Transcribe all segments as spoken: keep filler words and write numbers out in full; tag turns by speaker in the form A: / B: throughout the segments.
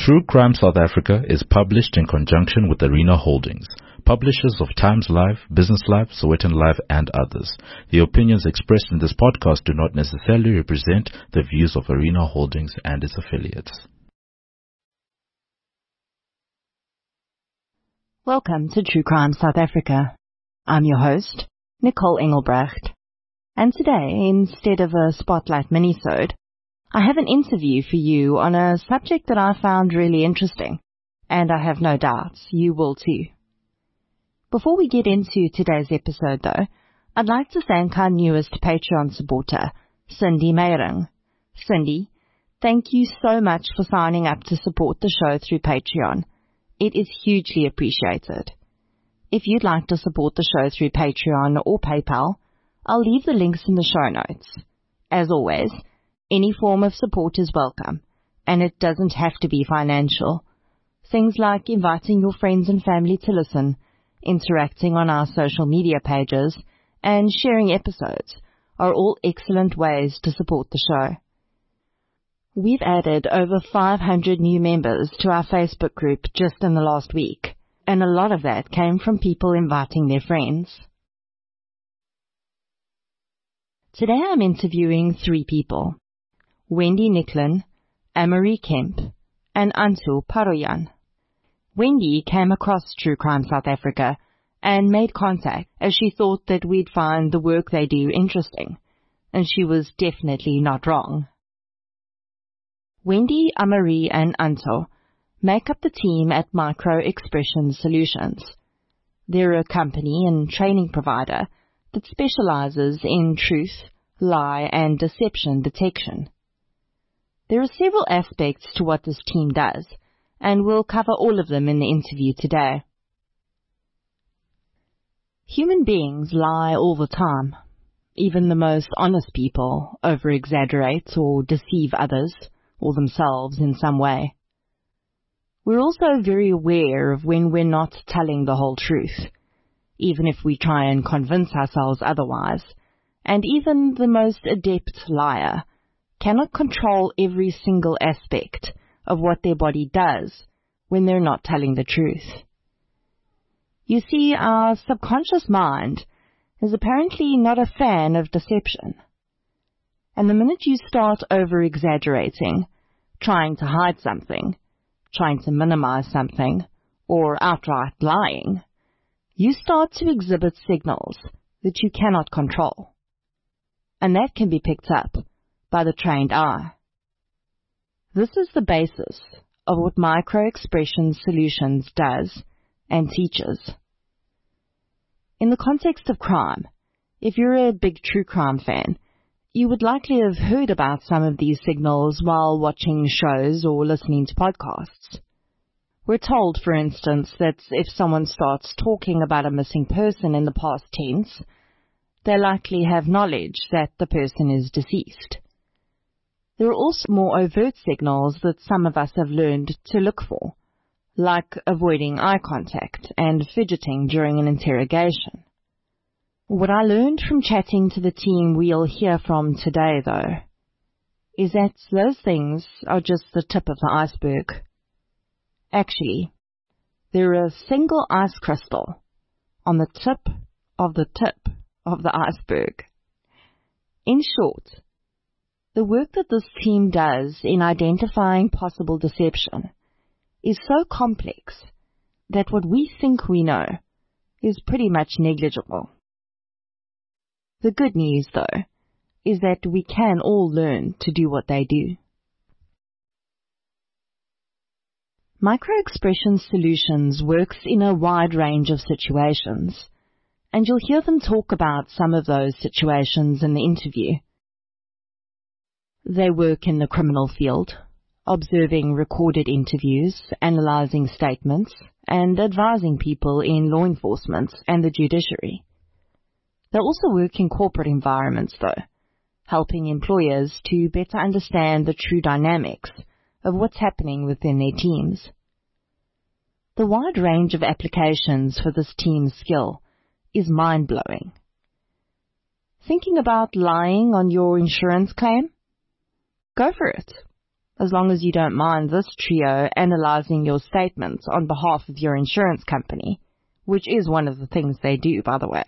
A: True Crime South Africa is published in conjunction with Arena Holdings, publishers of Times Live, Business Live, Sowetan Live, and others. The opinions expressed in this podcast do not necessarily represent the views of Arena Holdings and its affiliates.
B: Welcome to True Crime South Africa. I'm your host, Nicole Engelbrecht. And today, instead of a Spotlight minisode, I have an interview for you on a subject that I found really interesting, and I have no doubts you will too. Before we get into today's episode though, I'd like to thank our newest Patreon supporter, Cindy Meyering. Cindy, thank you so much for signing up to support the show through Patreon. It is hugely appreciated. If you'd like to support the show through Patreon or PayPal, I'll leave the links in the show notes. As always, any form of support is welcome, and it doesn't have to be financial. Things like inviting your friends and family to listen, interacting on our social media pages, and sharing episodes are all excellent ways to support the show. We've added over five hundred new members to our Facebook group just in the last week, and a lot of that came from people inviting their friends. Today I'm interviewing three people: Wendy Nicklin, Amory Kemp, and Antu Paroyan. Wendy came across True Crime South Africa and made contact as she thought that we'd find the work they do interesting, and she was definitely not wrong. Wendy, Amory, and Antu make up the team at Micro Expression Solutions. They're a company and training provider that specializes in truth, lie, and deception detection. There are several aspects to what this team does, and we'll cover all of them in the interview today. Human beings lie all the time. Even the most honest people over-exaggerate or deceive others or themselves in some way. We're also very aware of when we're not telling the whole truth, even if we try and convince ourselves otherwise, and even the most adept liar cannot control every single aspect of what their body does when they're not telling the truth. You see, our subconscious mind is apparently not a fan of deception. And the minute you start over-exaggerating, trying to hide something, trying to minimize something, or outright lying, you start to exhibit signals that you cannot control. And that can be picked up by the trained eye. This is the basis of what Micro Expression Solutions does and teaches. In the context of crime, if you're a big true crime fan, you would likely have heard about some of these signals while watching shows or listening to podcasts. We're told, for instance, that if someone starts talking about a missing person in the past tense, they likely have knowledge that the person is deceased. There are also more overt signals that some of us have learned to look for, like avoiding eye contact and fidgeting during an interrogation. What I learned from chatting to the team we'll hear from today, though, is that those things are just the tip of the iceberg. Actually, they're a single ice crystal on the tip of the tip of the iceberg. In short, the work that this team does in identifying possible deception is so complex that what we think we know is pretty much negligible. The good news, though, is that we can all learn to do what they do. Micro Expression Solutions works in a wide range of situations, and you'll hear them talk about some of those situations in the interview. They work in the criminal field, observing recorded interviews, analyzing statements, and advising people in law enforcement and the judiciary. They also work in corporate environments, though, helping employers to better understand the true dynamics of what's happening within their teams. The wide range of applications for this team's skill is mind-blowing. Thinking about lying on your insurance claim? Go for it. as long as you don't mind this trio analyzing your statements on behalf of your insurance company, which is one of the things they do, by the way.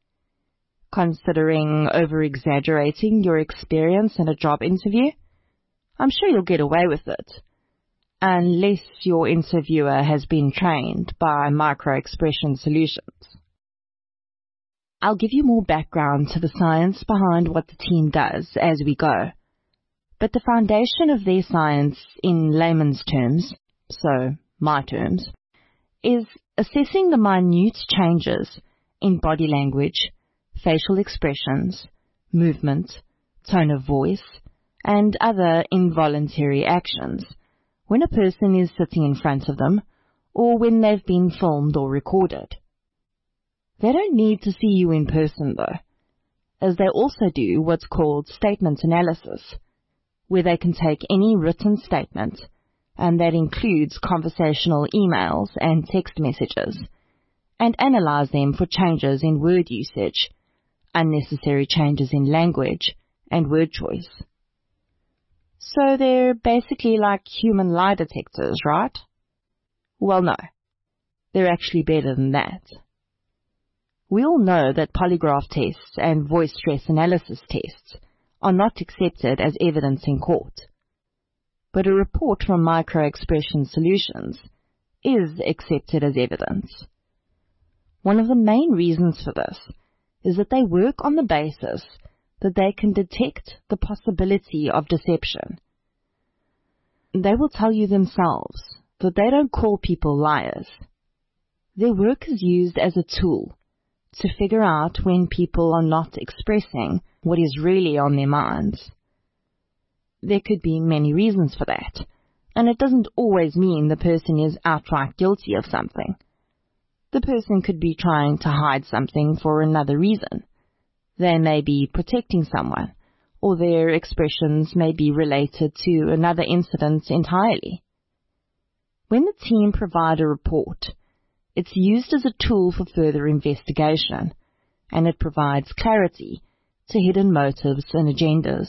B: Considering over-exaggerating your experience in a job interview? I'm sure you'll get away with it, unless your interviewer has been trained by Microexpression Solutions. I'll give you more background to the science behind what the team does as we go, but the foundation of their science in layman's terms, so my terms, is assessing the minute changes in body language, facial expressions, movement, tone of voice, and other involuntary actions when a person is sitting in front of them or when they've been filmed or recorded. They don't need to see you in person though, as they also do what's called statement analysis, where they can take any written statement, and that includes conversational emails and text messages, and analyze them for changes in word usage, unnecessary changes in language, and word choice. So they're basically like human lie detectors, right? Well, no. They're actually better than that. We all know that polygraph tests and voice stress analysis tests are not accepted as evidence in court. But a report from Microexpression Solutions is accepted as evidence. One of the main reasons for this is that they work on the basis that they can detect the possibility of deception. They will tell you themselves that they don't call people liars. Their work is used as a tool to figure out when people are not expressing what is really on their minds. There could be many reasons for that, and it doesn't always mean the person is outright guilty of something. The person could be trying to hide something for another reason. They may be protecting someone, or their expressions may be related to another incident entirely. When the team provide a report, it's used as a tool for further investigation, and it provides clarity to hidden motives and agendas.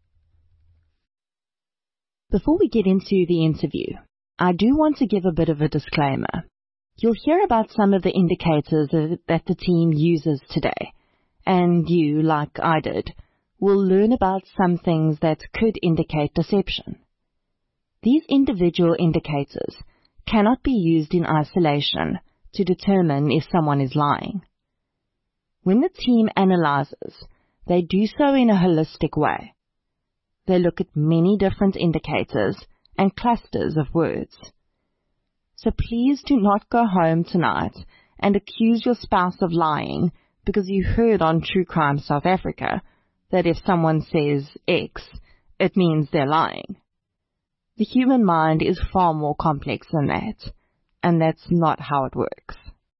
B: Before we get into the interview, I do want to give a bit of a disclaimer. You'll hear about some of the indicators that the team uses today, and you, like I did, will learn about some things that could indicate deception. These individual indicators cannot be used in isolation to determine if someone is lying. When the team analyzes, they do so in a holistic way. They look at many different indicators and clusters of words. So please do not go home tonight and accuse your spouse of lying because you heard on True Crime South Africa that if someone says X, it means they're lying. The human mind is far more complex than that, and that's not how it works.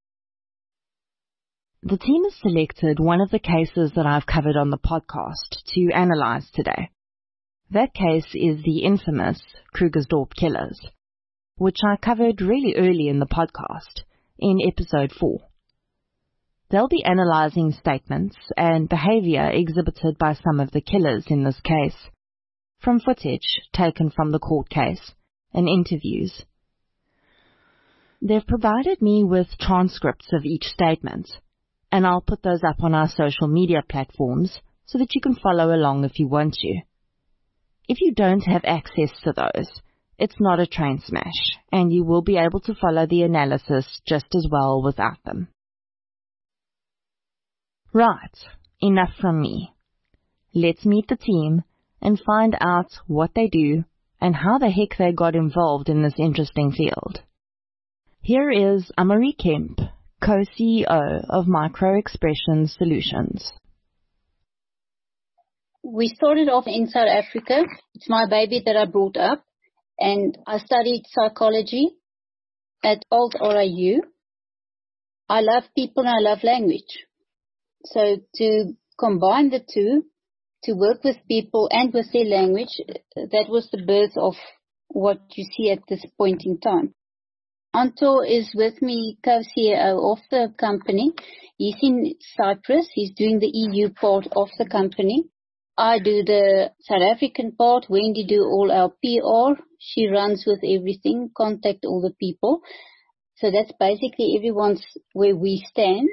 B: The team has selected one of the cases that I've covered on the podcast to analyze today. That case is the infamous Krugersdorp killers, which I covered really early in the podcast, in episode four. They'll be analyzing statements and behavior exhibited by some of the killers in this case, from footage taken from the court case and interviews. They've provided me with transcripts of each statement, and I'll put those up on our social media platforms so that you can follow along if you want to. If you don't have access to those, it's not a train smash, and you will be able to follow the analysis just as well without them. Right, enough from me. Let's meet the team and find out what they do and how the heck they got involved in this interesting field. Here is Amarie Kemp, co-C E O of Microexpression Solutions.
C: We started off in South Africa. It's my baby that I brought up, and I studied psychology at Old R A U. I love people and I love language. So to combine the two, to work with people and with their language, that was the birth of what you see at this point in time. Anto is with me, co-C E O of the company. He's in Cyprus. He's doing the E U part of the company. I do the South African part. Wendy do all our P R. She runs with everything, contact all the people. So that's basically everyone's where we stand.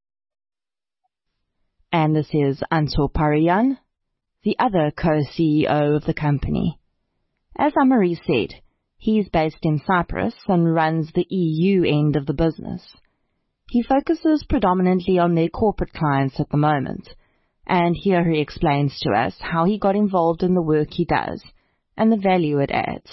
B: And this is Anto Parian, the other co-C E O of the company. As Anne-Marie said, he's based in Cyprus and runs the E U end of the business. He focuses predominantly on their corporate clients at the moment, and here he explains to us how he got involved in the work he does and the value it adds.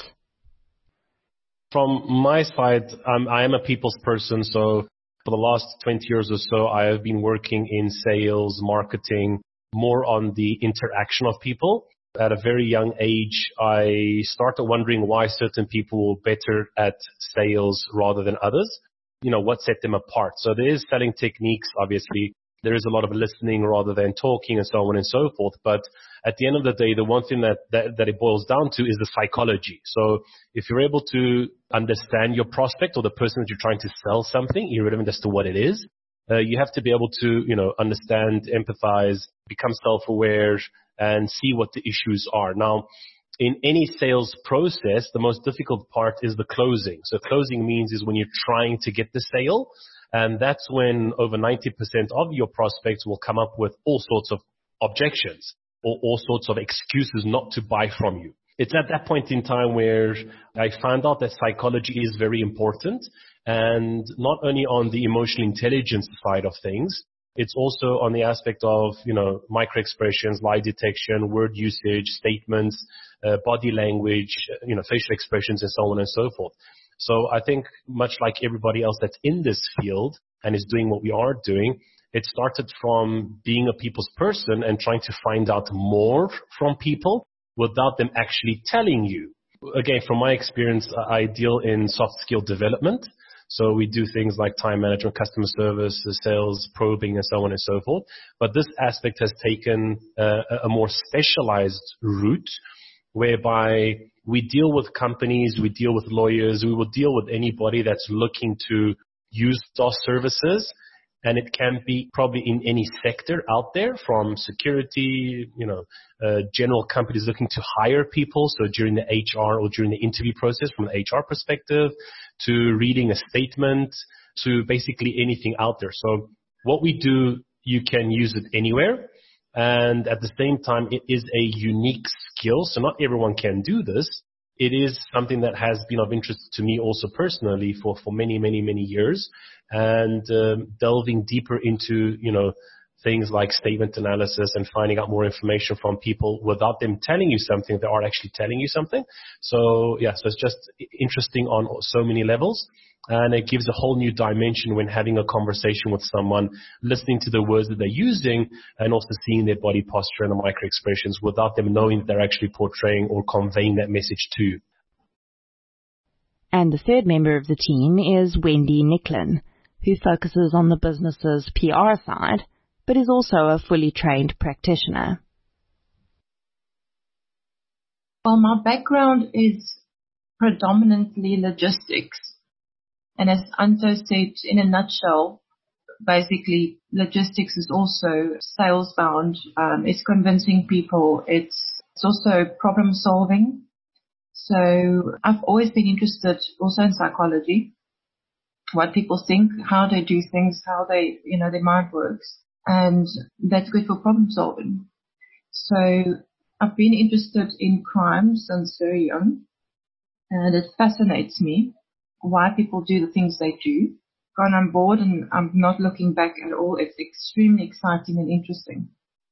D: From my side, um, I am a people's person, so for the last twenty years or so, I have been working in sales, marketing, more on the interaction of people. At a very young age, I started wondering why certain people were better at sales rather than others. You know, what set them apart. So there is selling techniques, obviously. There is a lot of listening rather than talking and so on and so forth. But at the end of the day, the one thing that, that, that it boils down to is the psychology. So if you're able to understand your prospect or the person that you're trying to sell something, irrelevant as to what it is, uh, you have to be able to, you know, understand, empathize, become self-aware, and see what the issues are. Now, in any sales process, the most difficult part is the closing. So closing means is when you're trying to get the sale. And that's when over ninety percent of your prospects will come up with all sorts of objections or all sorts of excuses not to buy from you. It's at that point in time where I found out that psychology is very important, and not only on the emotional intelligence side of things, it's also on the aspect of, you know, micro expressions, lie detection, word usage, statements, uh, body language, you know, facial expressions, and so on and so forth. So I think much like everybody else that's in this field and is doing what we are doing, it started from being a people's person and trying to find out more from people without them actually telling you. Again, from my experience, I deal in soft skill development. So we do things like time management, customer service, sales, probing, and so on and so forth. But this aspect has taken uh, a more specialized route, whereby we deal with companies, we deal with lawyers, we will deal with anybody that's looking to use our services. And it can be probably in any sector out there, from security, you know, uh, general companies looking to hire people. So during the H R or during the interview process from the H R perspective, to reading a statement, to basically anything out there. So what we do, you can use it anywhere. And at the same time, it is a unique skill. So not everyone can do this. It is something that has been of interest to me also personally for, for many, many, many years. And um, delving deeper into, you know, things like statement analysis and finding out more information from people without them telling you something, they are actually telling you something. So, yeah, so it's just interesting on so many levels. And it gives a whole new dimension when having a conversation with someone, listening to the words that they're using, and also seeing their body posture and the micro expressions without them knowing that they're actually portraying or conveying that message to you.
B: And the third member of the team is Wendy Nicklin, who focuses on the business's P R side, but is also a fully trained practitioner.
E: Well, my background is predominantly logistics. And as Anto said, in a nutshell, basically logistics is also sales bound. Um, it's convincing people. It's, it's also problem solving. So I've always been interested also in psychology, what people think, how they do things, how they, you know, their mind works. And that's good for problem solving. So I've been interested in crime since very young, and it fascinates me why people do the things they do. Gone on board, and I'm not looking back at all. It's extremely exciting and interesting.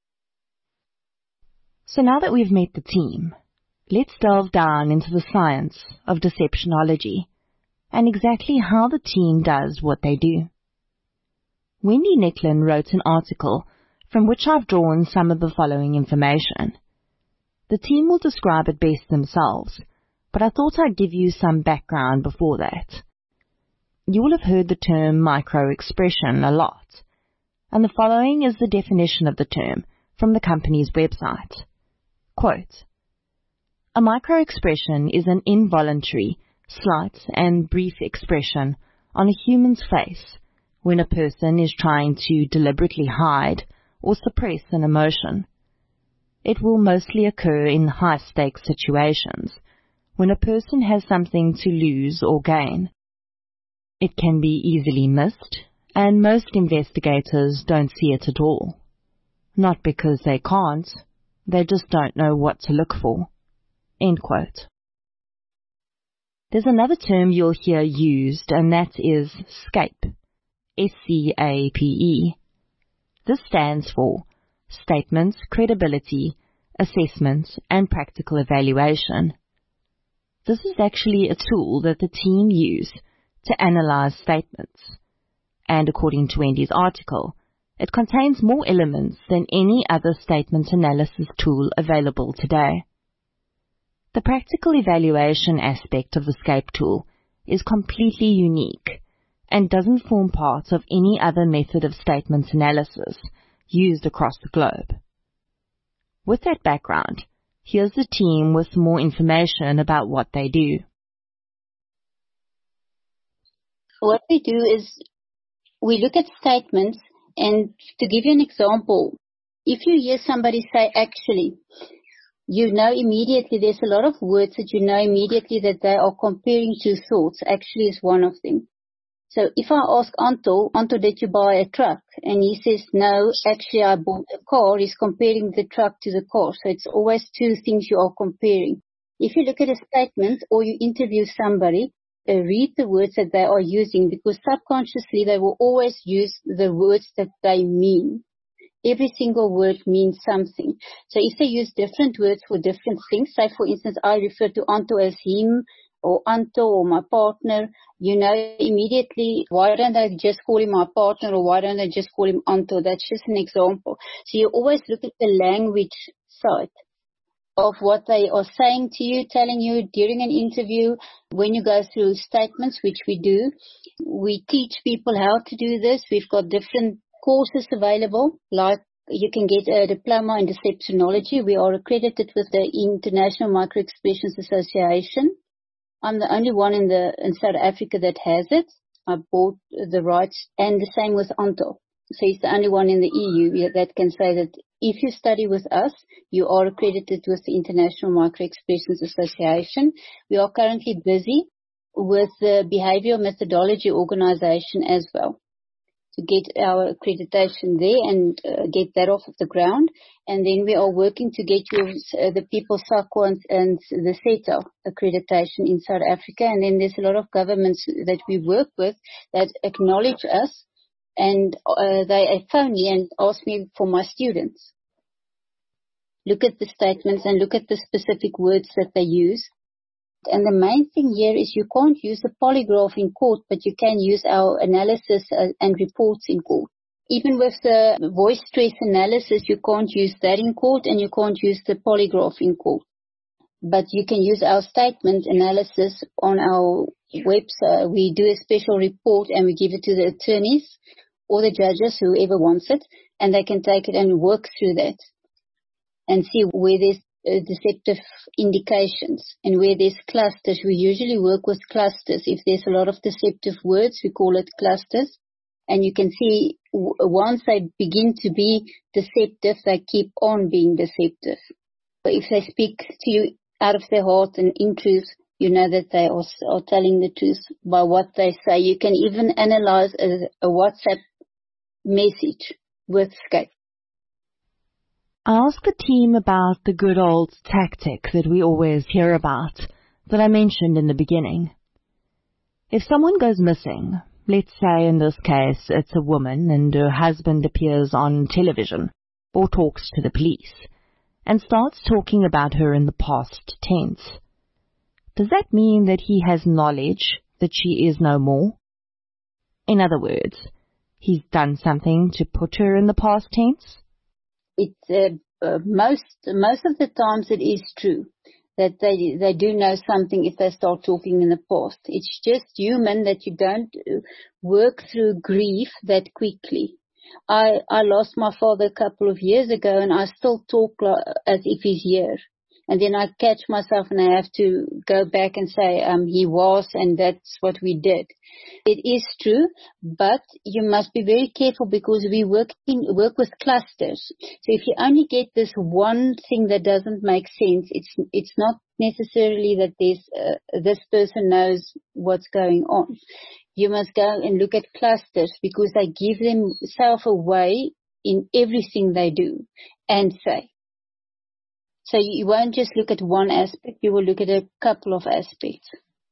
B: So now that we've met the team, let's delve down into the science of deceptionology and exactly how the team does what they do. Wendy Nicklin wrote an article from which I've drawn some of the following information. The team will describe it best themselves, but I thought I'd give you some background before that. You will have heard the term micro-expression a lot, and the following is the definition of the term from the company's website. Quote, a micro-expression is an involuntary, slight and brief expression on a human's face when a person is trying to deliberately hide or suppress an emotion. it will mostly occur in high-stakes situations, when a person has something to lose or gain. It can be easily missed, and most investigators don't see it at all. Not because they can't, they just don't know what to look for." End quote. There's another term you'll hear used, and that is SCAPE. S C A P E. This stands for Statements, Credibility, Assessment, and Practical Evaluation. This is actually a tool that the team use to analyze statements, and according to Wendy's article, it contains more elements than any other statement analysis tool available today. The practical evaluation aspect of the SCAPE tool is completely unique and doesn't form part of any other method of statement analysis used across the globe. With that background, here's the team with more information about what they do.
C: What we do is we look at statements, and to give you an example, if you hear somebody say actually, you know immediately, there's a lot of words that you know immediately that they are comparing two thoughts. Actually is one of them. So if I ask Anto, Anto, did you buy a truck? And he says, no, actually I bought a car. He's comparing the truck to the car. So it's always two things you are comparing. If you look at a statement or you interview somebody, uh, read the words that they are using, because subconsciously they will always use the words that they mean. Every single word means something. So if they use different words for different things, say for instance, I refer to Anto as him, or Anto, or my partner, you know immediately, why don't I just call him my partner, or why don't I just call him Anto? That's just an example. So you always look at the language side of what they are saying to you, telling you during an interview. When you go through statements, which we do, we teach people how to do this. We've got different courses available, like you can get a diploma in deceptionology. We are accredited with the International Microexpressions Association. I'm the only one in the in South Africa that has it. I bought the rights, and the same with Anto. So he's the only one in the E U that can say that if you study with us, you are accredited with the International Microexpressions Association. We are currently busy with the Behavioral Methodology Organization as well, to get our accreditation there and uh, get that off of the ground. And then we are working to get you uh, the People SACO and, and the SETA accreditation in South Africa. And then there's a lot of governments that we work with that acknowledge us, and uh, they phone me and ask me for my students. Look at the statements and look at the specific words that they use. And the main thing here is you can't use a polygraph in court, but you can use our analysis uh, and reports in court. Even with the voice stress analysis, you can't use that in court, and you can't use the polygraph in court. But you can use our statement analysis on our website. We do a special report and we give it to the attorneys or the judges, whoever wants it, and they can take it and work through that and see where there's Uh, deceptive indications and where there's clusters. We usually work with clusters. If there's a lot of deceptive words, we call it clusters. And you can see w- once they begin to be deceptive, they keep on being deceptive. But if they speak to you out of their heart and in truth, you know that they are, are telling the truth by what they say. You can even analyze a, a WhatsApp message with SCAPE.
B: I asked the team about the good old tactic that we always hear about, that I mentioned in the beginning. If someone goes missing, let's say in this case it's a woman and her husband appears on television or talks to the police and starts talking about her in the past tense, does that mean that he has knowledge that she is no more? In other words, he's done something to put her in the past tense?
C: It's uh, uh, most most of the times it is true that they they do know something if they start talking in the past. It's just human that you don't work through grief that quickly. I I lost my father a couple of years ago, and I still talk as if he's here. And then I catch myself and I have to go back and say, um, he was, and that's what we did. It is true, but you must be very careful because we work, in, work with clusters. So if you only get this one thing that doesn't make sense, it's, it's not necessarily that this, uh, this person knows what's going on. You must go and look at clusters because they give themselves away in everything they do and say. So you won't just look at one aspect, you will look at a couple of aspects.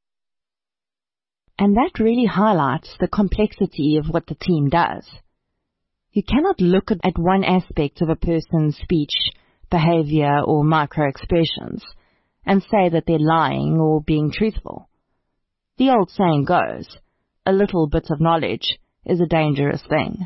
B: And that really highlights the complexity of what the team does. You cannot look at, at one aspect of a person's speech, behavior, or micro-expressions and say that they're lying or being truthful. The old saying goes, a little bit of knowledge is a dangerous thing.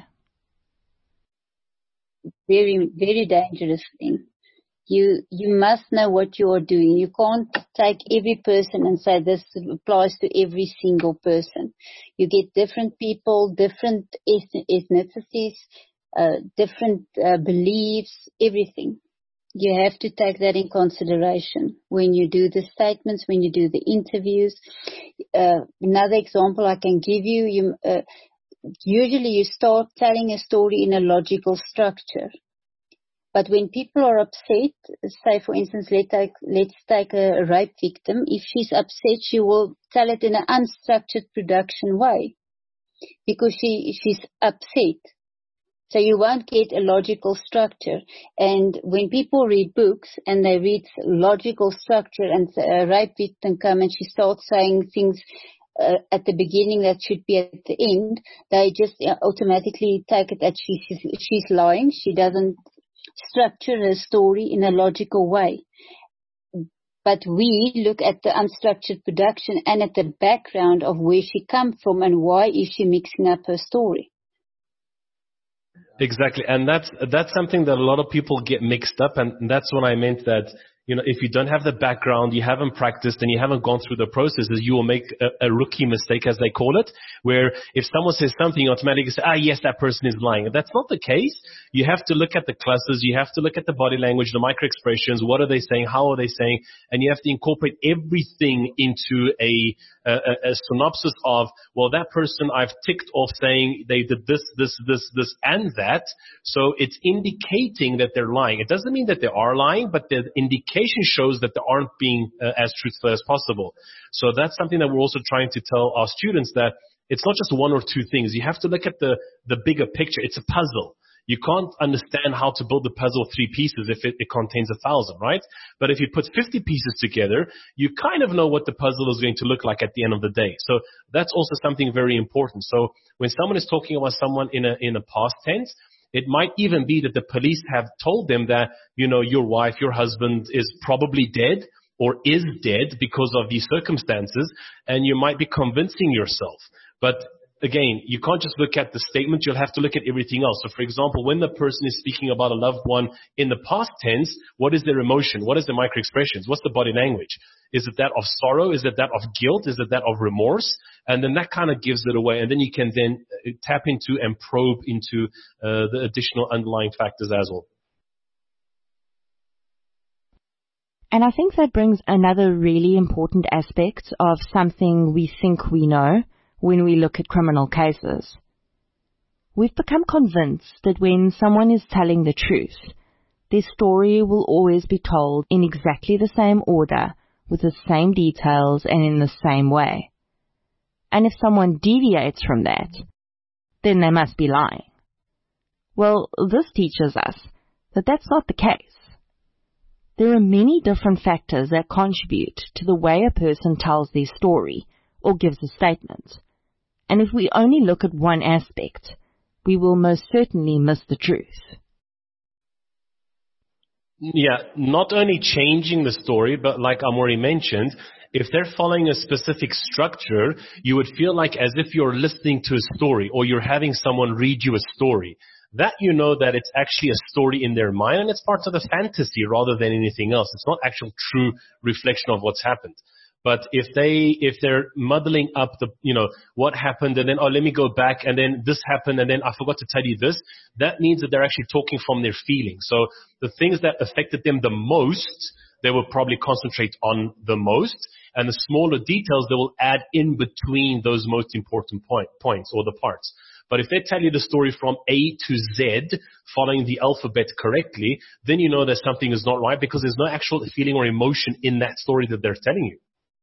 C: Very, very dangerous thing. You, you must know what you are doing. You can't take every person and say this applies to every single person. You get different people, different ethnicities, uh, different uh, beliefs, everything. You have to take that in consideration when you do the statements, when you do the interviews. Uh, another example I can give you, you uh, usually you start telling a story in a logical structure. But when people are upset, say for instance, let's take, let's take a rape victim. If she's upset, she will tell it in an unstructured production way because she, she's upset. So you won't get a logical structure. And when people read books and they read logical structure and a rape victim comes and she starts saying things uh, at the beginning that should be at the end, they just automatically take it that she, she's, she's lying. She doesn't structure her story in a logical way. But we look at the unstructured production and at the background of where she comes from and why is she mixing up her story.
D: Exactly. And that's, that's something that a lot of people get mixed up. And that's when I meant that, you know, if you don't have the background, you haven't practiced and you haven't gone through the processes, you will make a, a rookie mistake, as they call it, where if someone says something, you automatically say, ah, yes, that person is lying. That's not the case. You have to look at the clusters. You have to look at the body language, the micro expressions. What are they saying? How are they saying? And you have to incorporate everything into a, a, a synopsis of, well, that person I've ticked off saying they did this, this, this, this, and that. So it's indicating that they're lying. It doesn't mean that they are lying, but the indication shows that they aren't being uh, as truthful as possible. So that's something that we're also trying to tell our students, that it's not just one or two things. You have to look at the, the bigger picture. It's a puzzle. You can't understand how to build the puzzle of three pieces if it, it contains a thousand, right? But if you put fifty pieces together, you kind of know what the puzzle is going to look like at the end of the day. So that's also something very important. So when someone is talking about someone in a, in a past tense, it might even be that the police have told them that, you know, your wife, your husband is probably dead or is dead because of these circumstances, and you might be convincing yourself. But again, you can't just look at the statement. You'll have to look at everything else. So, for example, when the person is speaking about a loved one in the past tense, what is their emotion? What is their micro-expressions? What's the body language? Is it that of sorrow? Is it that of guilt? Is it that of remorse? And then that kind of gives it away. And then you can then tap into and probe into uh, the additional underlying factors as well.
B: And I think that brings another really important aspect of something we think we know when we look at criminal cases. We've become convinced that when someone is telling the truth, their story will always be told in exactly the same order, with the same details and in the same way. And if someone deviates from that, then they must be lying. Well, this teaches us that that's not the case. There are many different factors that contribute to the way a person tells their story or gives a statement. And if we only look at one aspect, we will most certainly miss the truth.
D: Yeah, not only changing the story, but like Amori mentioned, if they're following a specific structure, you would feel like as if you're listening to a story or you're having someone read you a story. That you know that it's actually a story in their mind and it's part of the fantasy rather than anything else. It's not actual true reflection of what's happened. But if they, if they're muddling up the, you know, what happened and then, oh, let me go back and then this happened and then I forgot to tell you this, that means that they're actually talking from their feelings. So the things that affected them the most, they will probably concentrate on the most, and the smaller details they will add in between those most important point, points or the parts. But if they tell you the story from A to Z, following the alphabet correctly, then you know that something is not right because there's no actual feeling or emotion in that story that they're telling you.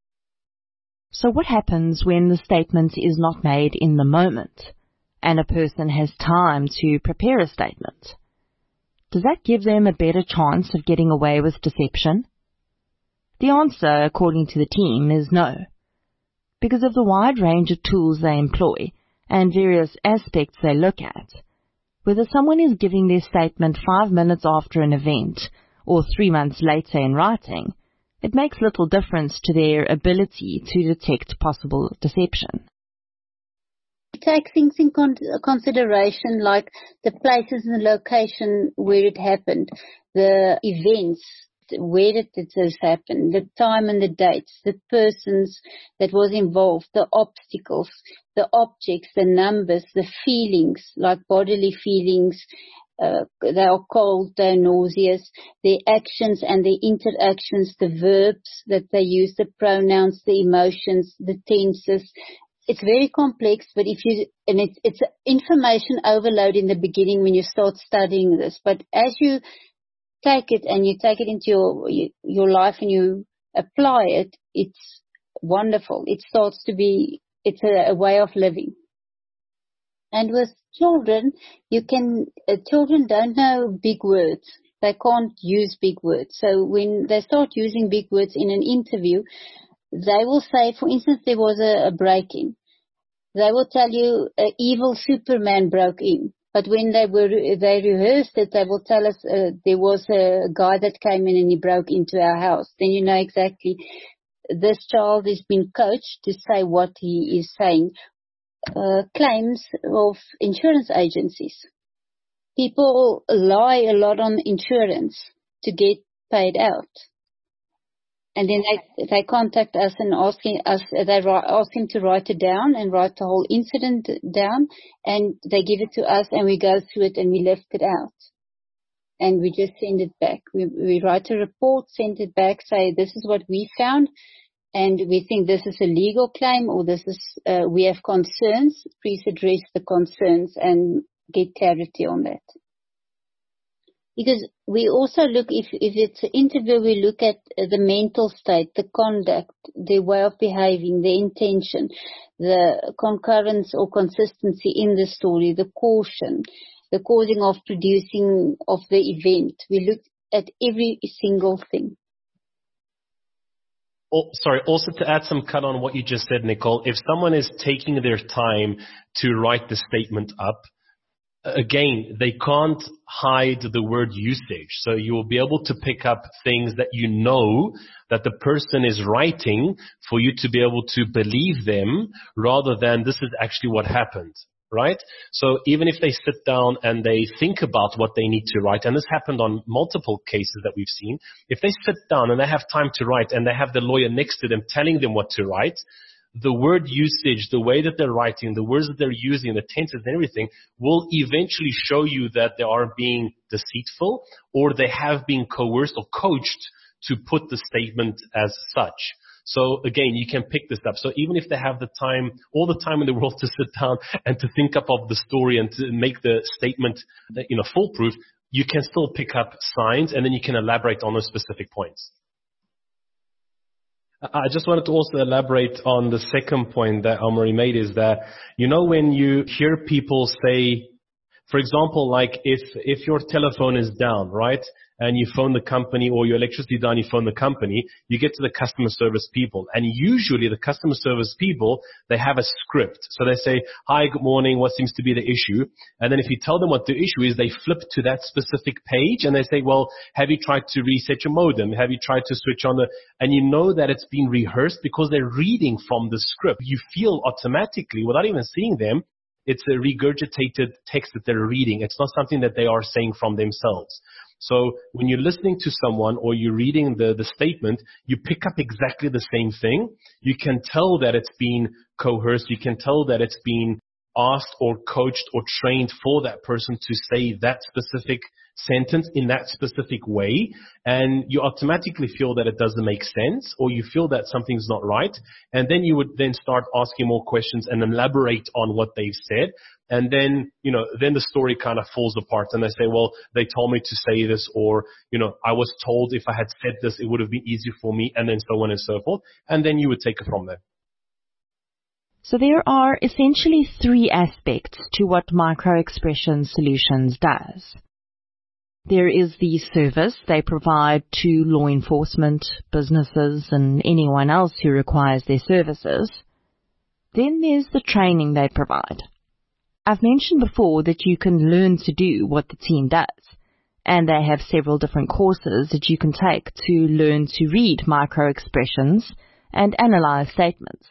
B: So what happens when the statement is not made in the moment and a person has time to prepare a statement? Does that give them a better chance of getting away with deception? The answer, according to the team, is no. Because of the wide range of tools they employ and various aspects they look at, whether someone is giving their statement five minutes after an event or three months later in writing, it makes little difference to their ability to detect possible deception.
C: Take things in con- consideration like the places and the location where it happened, the events, where did this happen, the time and the dates, the persons that was involved, the obstacles, the objects, the numbers, the feelings, like bodily feelings, uh, they are cold, they're nauseous, the actions and the interactions, the verbs that they use, the pronouns, the emotions, the tenses. It's very complex, but if you, and it's, it's information overload in the beginning when you start studying this, but as you take it and you take it into your, your life and you apply it, it's wonderful. It starts to be, it's a, a way of living. And with children, you can, uh, children don't know big words. They can't use big words. So when they start using big words in an interview, they will say, for instance, there was a, a break-in. They will tell you an evil Superman broke in. But when they were they rehearsed it, they will tell us uh, there was a guy that came in and he broke into our house. Then you know exactly this child has been coached to say what he is saying. Uh, claims of insurance agencies. People lie a lot on insurance to get paid out. And then they, they contact us and asking us, they ask him to write it down and write the whole incident down, and they give it to us and we go through it and we lift it out. And we just send it back. We, we write a report, send it back, say this is what we found and we think this is a legal claim or this is, uh, we have concerns. Please address the concerns and get clarity on that. Because we also look, if, if it's an interview, we look at the mental state, the conduct, the way of behaving, the intention, the concurrence or consistency in the story, the caution, the causing of producing of the event. We look at every single thing.
D: Oh, sorry, also to add some cut on what you just said, Nicole, if someone is taking their time to write the statement up, again, they can't hide the word usage. So you will be able to pick up things that you know that the person is writing for you to be able to believe them rather than this is actually what happened, right? So even if they sit down and they think about what they need to write, and this happened on multiple cases that we've seen, if they sit down and they have time to write and they have the lawyer next to them telling them what to write, the word usage, the way that they're writing, the words that they're using, the tenses and everything will eventually show you that they are being deceitful or they have been coerced or coached to put the statement as such. So again, you can pick this up. So even if they have the time, all the time in the world to sit down and to think up of the story and to make the statement, you know, foolproof, you can still pick up signs and then you can elaborate on those specific points. I just wanted to also elaborate on the second point that Amaury made is that, you know, when you hear people say, for example, like if, if your telephone is down, right, and you phone the company or your electricity down, you phone the company, you get to the customer service people. And usually the customer service people, they have a script. So they say, hi, good morning, what seems to be the issue? And then if you tell them what the issue is, they flip to that specific page and they say, well, have you tried to reset your modem? Have you tried to switch on the, and you know that it's been rehearsed because they're reading from the script. You feel automatically, without even seeing them, it's a regurgitated text that they're reading. It's not something that they are saying from themselves. So when you're listening to someone or you're reading the, the statement, you pick up exactly the same thing. You can tell that it's been coerced. You can tell that it's been asked or coached or trained for that person to say that specific sentence in that specific way, and you automatically feel that it doesn't make sense, or you feel that something's not right, and then you would then start asking more questions and elaborate on what they've said, and then, you know, then the story kind of falls apart, and they say, well, they told me to say this, or, you know, I was told if I had said this, it would have been easier for me, and then so on and so forth, and then you would take it from there.
B: So there are essentially three aspects to what Microexpression Solutions does. There is the service they provide to law enforcement, businesses, and anyone else who requires their services. Then there's the training they provide. I've mentioned before that you can learn to do what the team does, and they have several different courses that you can take to learn to read microexpressions and analyze statements.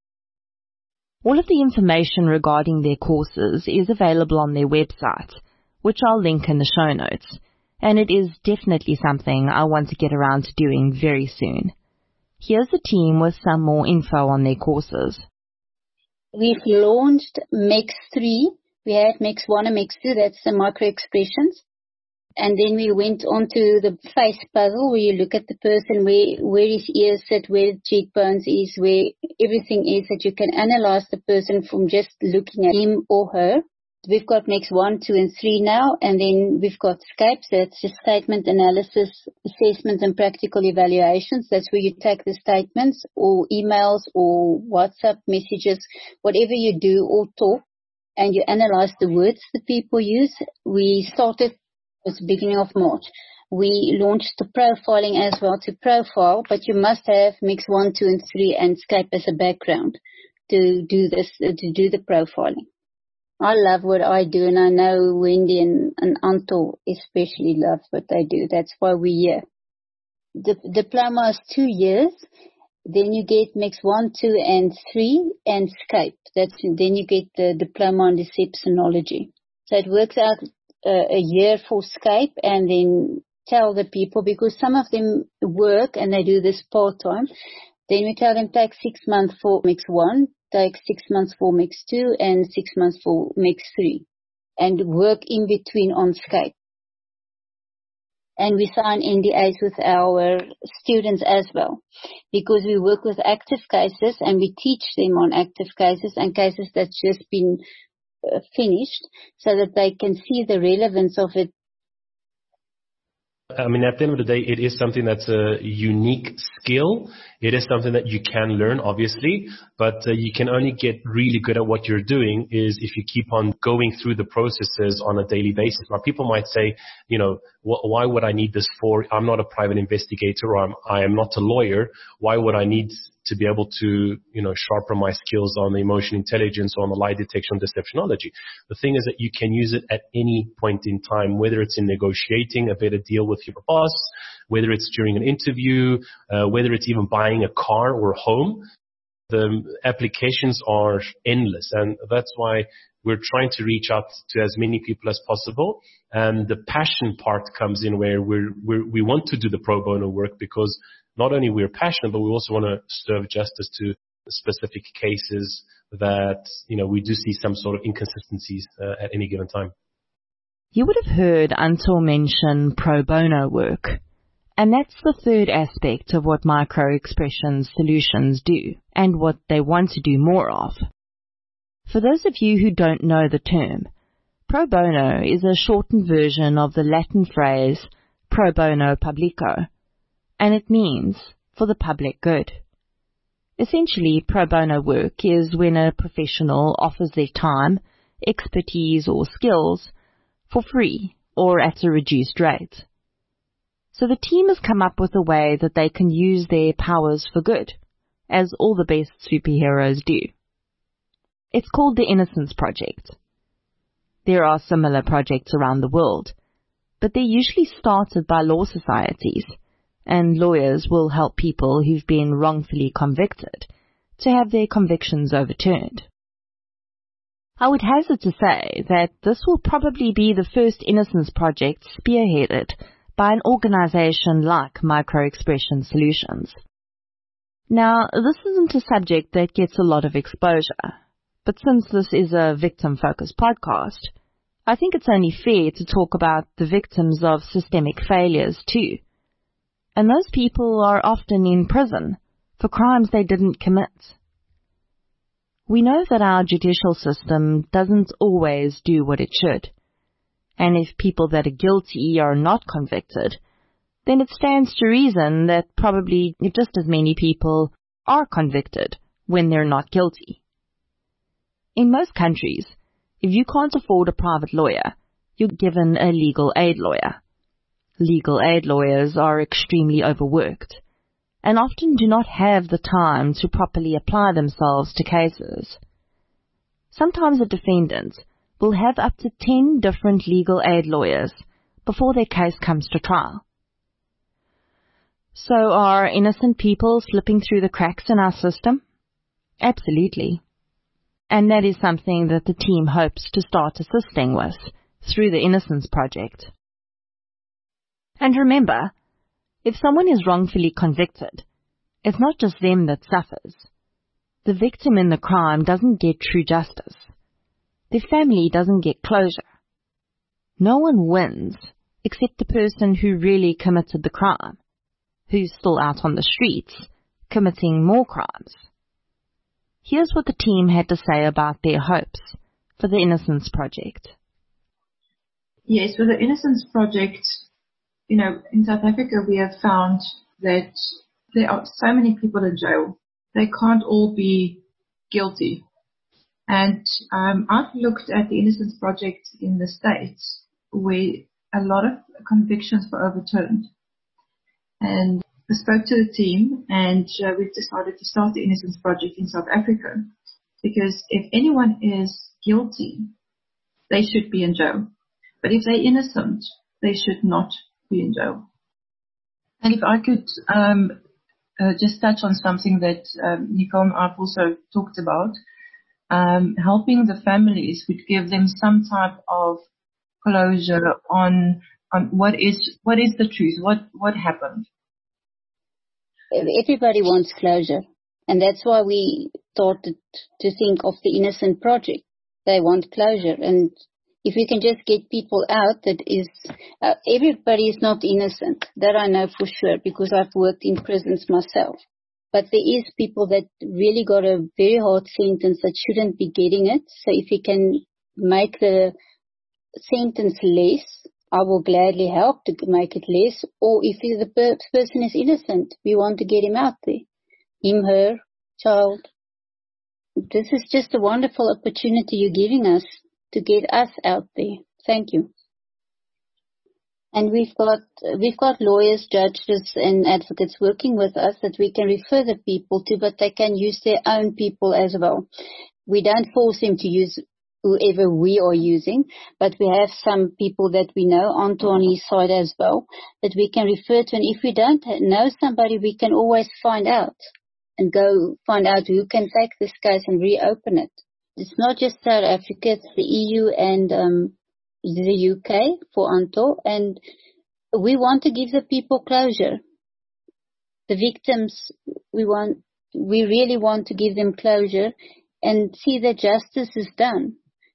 B: All of the information regarding their courses is available on their website, which I'll link in the show notes, and it is definitely something I want to get around to doing very soon. Here's the team with some more info on their courses.
C: We've launched M E X three. We had M E X one and M E X two, that's the microexpressions. And then we went on to the face puzzle, where you look at the person, where, where his ears sit, where the cheekbones is, where everything is, that you can analyze the person from just looking at him or her. We've got M E X one, two, and three now, and then we've got SCAPE, so that's just statement analysis, assessment, and practical evaluations. That's where you take the statements or emails or WhatsApp messages, whatever you do or talk, and you analyze the words the people use. We started at the beginning of March. We launched the profiling as well to profile, but you must have M E X one, two, and three and SCAPE as a background to do this, to do the profiling. I love what I do, and I know Wendy and, and Anto especially love what they do. That's why we're here. The diploma is two years. Then you get M E X one, two, and three, and SCAPE. That's, then you get the diploma on deceptionology. So it works out uh, a year for SCAPE, and then tell the people, because some of them work and they do this part-time. Then we tell them take six months for M E X one, take six months for M E X two, and six months for M E X three, and work in between on SCAPE. And we sign N D As with our students as well, because we work with active cases and we teach them on active cases and cases that's just been uh, finished, so that they can see the relevance of it.
D: I mean, at the end of the day, it is something that's a unique skill. It is something that you can learn, obviously, but uh, you can only get really good at what you're doing is if you keep on going through the processes on a daily basis. Now, people might say, you know, wh- why would I need this for? I'm not a private investigator, or I'm, I am not a lawyer. Why would I need to be able to, you know, sharpen my skills on the emotional intelligence or on the lie detection, deceptionology? The thing is that you can use it at any point in time, whether it's in negotiating a better deal with your boss, whether it's during an interview, uh, whether it's even buying a car or a home. The applications are endless, and that's why we're trying to reach out to as many people as possible. And the passion part comes in, where we're, we're, we want to do the pro bono work, because not only we're passionate, but we also want to serve justice to specific cases that, you know, we do see some sort of inconsistencies uh, at any given time.
B: You would have heard Anto mention pro bono work, and that's the third aspect of what Microexpression Solutions do, and what they want to do more of. For those of you who don't know the term, pro bono is a shortened version of the Latin phrase pro bono publico, and it means for the public good. Essentially, pro bono work is when a professional offers their time, expertise, or skills for free or at a reduced rate. So the team has come up with a way that they can use their powers for good, as all the best superheroes do. It's called the Innocence Project. There are similar projects around the world, but they're usually started by law societies, and lawyers will help people who've been wrongfully convicted to have their convictions overturned. I would hazard to say that this will probably be the first Innocence Project spearheaded by an organization like Microexpression Solutions. Now, this isn't a subject that gets a lot of exposure, but since this is a victim-focused podcast, I think it's only fair to talk about the victims of systemic failures too. And those people are often in prison for crimes they didn't commit. We know that our judicial system doesn't always do what it should. And if people that are guilty are not convicted, then it stands to reason that probably just as many people are convicted when they're not guilty. In most countries, if you can't afford a private lawyer, you're given a legal aid lawyer. Legal aid lawyers are extremely overworked and often do not have the time to properly apply themselves to cases. Sometimes a defendant will have up to ten different legal aid lawyers before their case comes to trial. So are innocent people slipping through the cracks in our system? Absolutely. And that is something that the team hopes to start assisting with through the Innocence Project. And remember, if someone is wrongfully convicted, it's not just them that suffers. The victim in the crime doesn't get true justice. Their family doesn't get closure. No one wins except the person who really committed the crime, who's still out on the streets, committing more crimes. Here's what the team had to say about their hopes for the Innocence Project.
E: Yes, with the Innocence Project, you know, in South Africa we have found that there are so many people in jail. They can't all be guilty. And um, I've looked at the Innocence Project in the States where a lot of convictions were overturned. And I spoke to the team and uh, we've decided to start the Innocence Project in South Africa because if anyone is guilty, they should be in jail. But if they're innocent, they should not be in jail. And if I could um, uh, just touch on something that um, Nicole and I've also talked about, um, helping the families would give them some type of closure on on what is what is the truth, what what happened.
C: Everybody wants closure, and that's why we started to think of the Innocent Project. They want closure, and if we can just get people out, that is, uh, everybody is not innocent. That I know for sure because I've worked in prisons myself. But there is people that really got a very hard sentence that shouldn't be getting it. So if we can make the sentence less, I will gladly help to make it less. Or if the per- person is innocent, we want to get him out there. Him, her, child. This is just a wonderful opportunity you're giving us to get us out there. Thank you. And we've got we've got lawyers, judges, and advocates working with us that we can refer the people to, but they can use their own people as well. We don't force them to use whoever we are using, but we have some people that we know, Anto on his side as well, that we can refer to. And if we don't know somebody, we can always find out and go find out who can take this case and reopen it. It's not just South Africa, it's the E U and um, the U K for Anto, and we want to give the people closure. The victims, we want, we really want to give them closure and see that justice is done.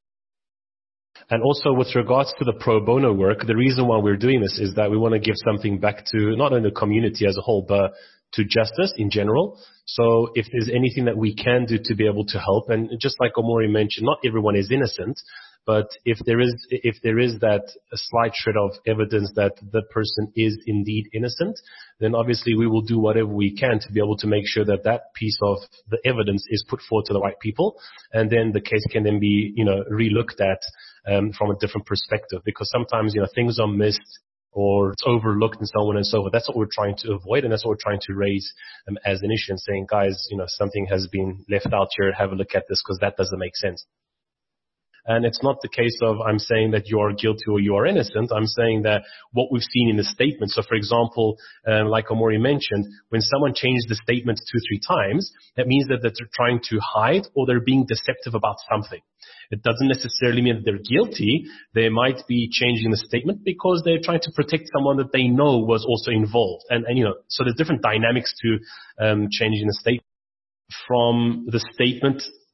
D: And also with regards to the pro bono work, the reason why we're doing this is that we want to give something back to not only the community as a whole, but to justice in general. So if there's anything that we can do to be able to help, and just like Omori mentioned, not everyone is innocent, but if there is, if there is that a slight shred of evidence that the person is indeed innocent, then obviously we will do whatever we can to be able to make sure that that piece of the evidence is put forward to the right people. And then the case can then be, you know, relooked at um, from a different perspective, because sometimes, you know, things are missed or it's overlooked and so on and so forth. That's what we're trying to avoid, and that's what we're trying to raise um, as an issue and saying, guys, you know, something has been left out here. Have a look at this because that doesn't make sense. And it's not the case of I'm saying that you are guilty or you are innocent. I'm saying that what we've seen in the statement. So, for example, um, like Omori mentioned, when someone changes the statement two, three times, that means that, that they're trying to hide or they're being deceptive about something. It doesn't necessarily mean that they're guilty. They might be changing the statement because they're trying to protect someone that they know was also involved. And, and you know, so there's different dynamics to um, changing the statement. From the statement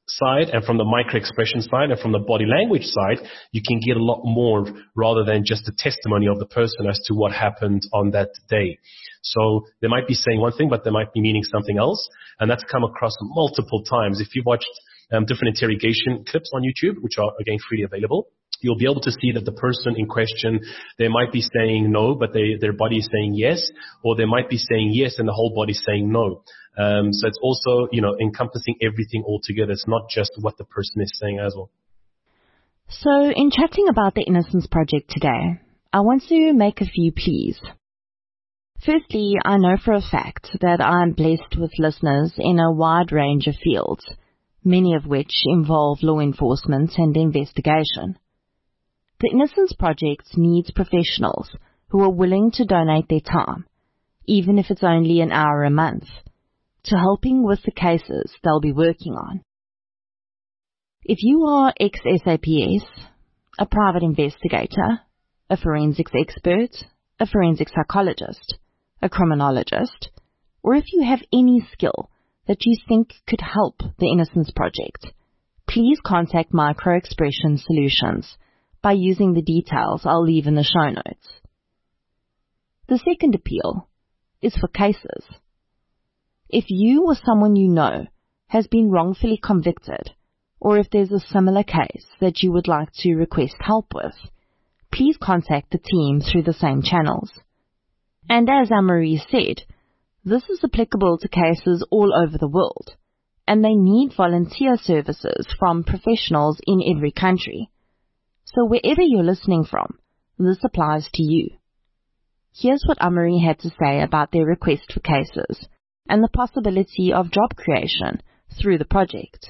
D: side and from the micro-expression side and from the body language side, you can get a lot more rather than just a testimony of the person as to what happened on that day. So they might be saying one thing, but they might be meaning something else. And that's come across multiple times. If you've watched um, different interrogation clips on YouTube, which are, again, freely available, you'll be able to see that the person in question, they might be saying no, but they, their body is saying yes, or they might be saying yes and the whole body is saying no. Um, so it's also, you know, encompassing everything all together. It's not just what the person is saying as well.
B: So in chatting about the Innocence Project today, I want to make a few pleas. Firstly, I know for a fact that I'm blessed with listeners in a wide range of fields, many of which involve law enforcement and investigation. The Innocence Project needs professionals who are willing to donate their time, even if it's only an hour a month, to helping with the cases they'll be working on. If you are ex-S A P S, a private investigator, a forensics expert, a forensic psychologist, a criminologist, or if you have any skill that you think could help the Innocence Project, please contact Micro-Expression Solutions by using the details I'll leave in the show notes. The second appeal is for cases. If you or someone you know has been wrongfully convicted, or if there's a similar case that you would like to request help with, please contact the team through the same channels. And as Anne-Marie said, this is applicable to cases all over the world, and they need volunteer services from professionals in every country. So wherever you're listening from, this applies to you. Here's what Anne-Marie had to say about their request for cases and the possibility of job creation through the project.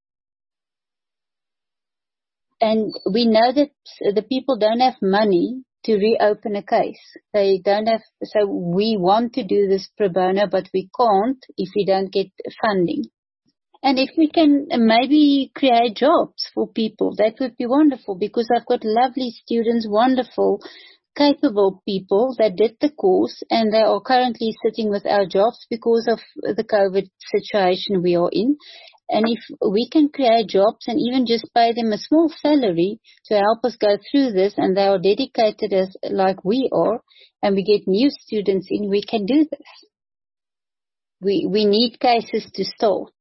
C: And we know that the people don't have money to reopen a case. They don't have, so we want to do this pro bono, but we can't if we don't get funding. And if we can maybe create jobs for people, that would be wonderful, because I've got lovely students, wonderful, capable people that did the course, and they are currently sitting without jobs because of the COVID situation we are in. And if we can create jobs and even just pay them a small salary to help us go through this, and they are dedicated as like we are, and we get new students in, we can do this. We, we need cases to start.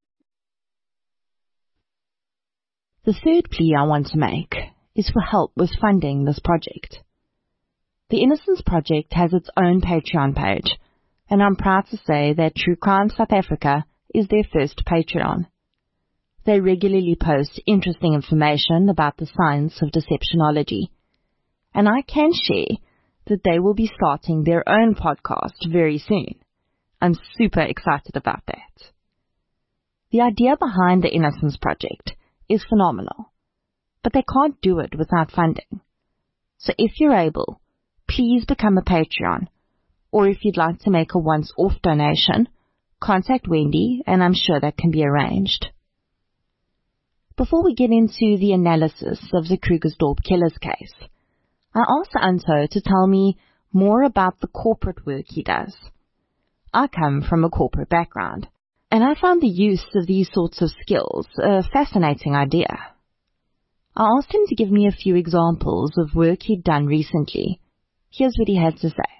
B: The third plea I want to make is for help with funding this project. The Innocence Project has its own Patreon page, and I'm proud to say that True Crime South Africa is their first Patreon. They regularly post interesting information about the science of deceptionology, and I can share that they will be starting their own podcast very soon. I'm super excited about that. The idea behind the Innocence Project is phenomenal, but they can't do it without funding. So if you're able, please become a Patreon, or if you'd like to make a once-off donation, contact Wendy, and I'm sure that can be arranged. Before we get into the analysis of the Krugersdorp killers case, I asked Anto to tell me more about the corporate work he does. I come from a corporate background, and I found the use of these sorts of skills a fascinating idea. I asked him to give me a few examples of work he'd done recently. Here's what he had to say.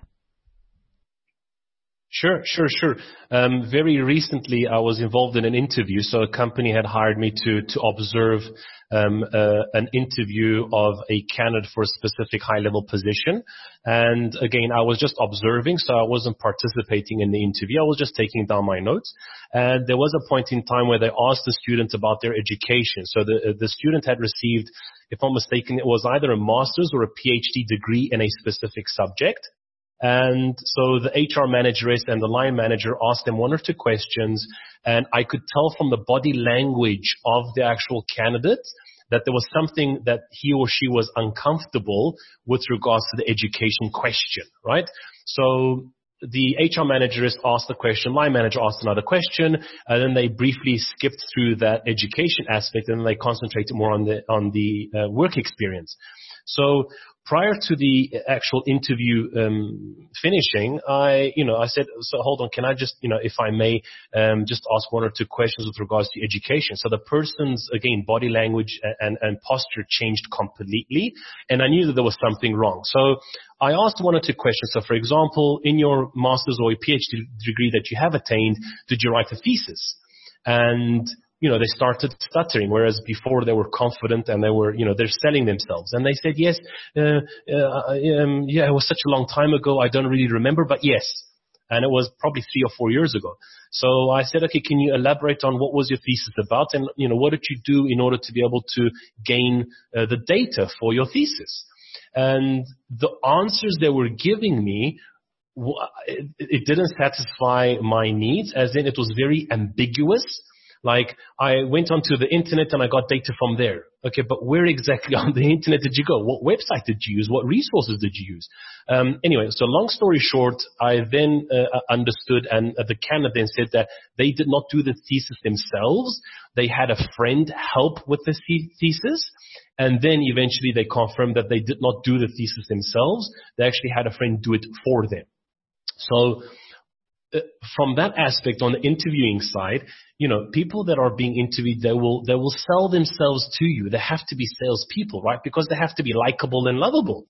D: Sure, sure, sure. Um, very recently, I was involved in an interview. So a company had hired me to to observe um, uh, an interview of a candidate for a specific high-level position. And again, I was just observing, so I wasn't participating in the interview. I was just taking down my notes. And there was a point in time where they asked the student about their education. So the the student had received, if I'm mistaken, it was either a master's or a PhD degree in a specific subject. And so the H R manageress and the line manager asked them one or two questions, and I could tell from the body language of the actual candidate that there was something that he or she was uncomfortable with regards to the education question, right? So the H R manageress asked the question, line manager asked another question, and then they briefly skipped through that education aspect, and then they concentrated more on the on the uh, work experience. So prior to the actual interview um, finishing, I, you know, I said, so hold on, can I just, you know, if I may, um, just ask one or two questions with regards to education. So the person's, again, body language and, and posture changed completely, and I knew that there was something wrong. So I asked one or two questions. So, for example, in your master's or your PhD degree that you have attained, did you write a thesis? And you know, they started stuttering, whereas before they were confident and they were, you know, they're selling themselves. And they said, yes, uh, uh, um, yeah, it was such a long time ago, I don't really remember, but yes. And it was probably three or four years ago. So I said, okay, can you elaborate on what was your thesis about? And, you know, what did you do in order to be able to gain uh, the data for your thesis? And the answers they were giving me, it, it didn't satisfy my needs, as in it was very ambiguous. Like, I went onto the internet and I got data from there. Okay, but where exactly on the internet did you go? What website did you use? What resources did you use? Um, anyway, so long story short, I then uh, understood, and uh, the candidate then said that they did not do the thesis themselves. They had a friend help with the thesis, and then eventually they confirmed that they did not do the thesis themselves. They actually had a friend do it for them. So uh, from that aspect, on the interviewing side, you know, people that are being interviewed, they will, they will sell themselves to you. They have to be salespeople, right? Because they have to be likable and lovable.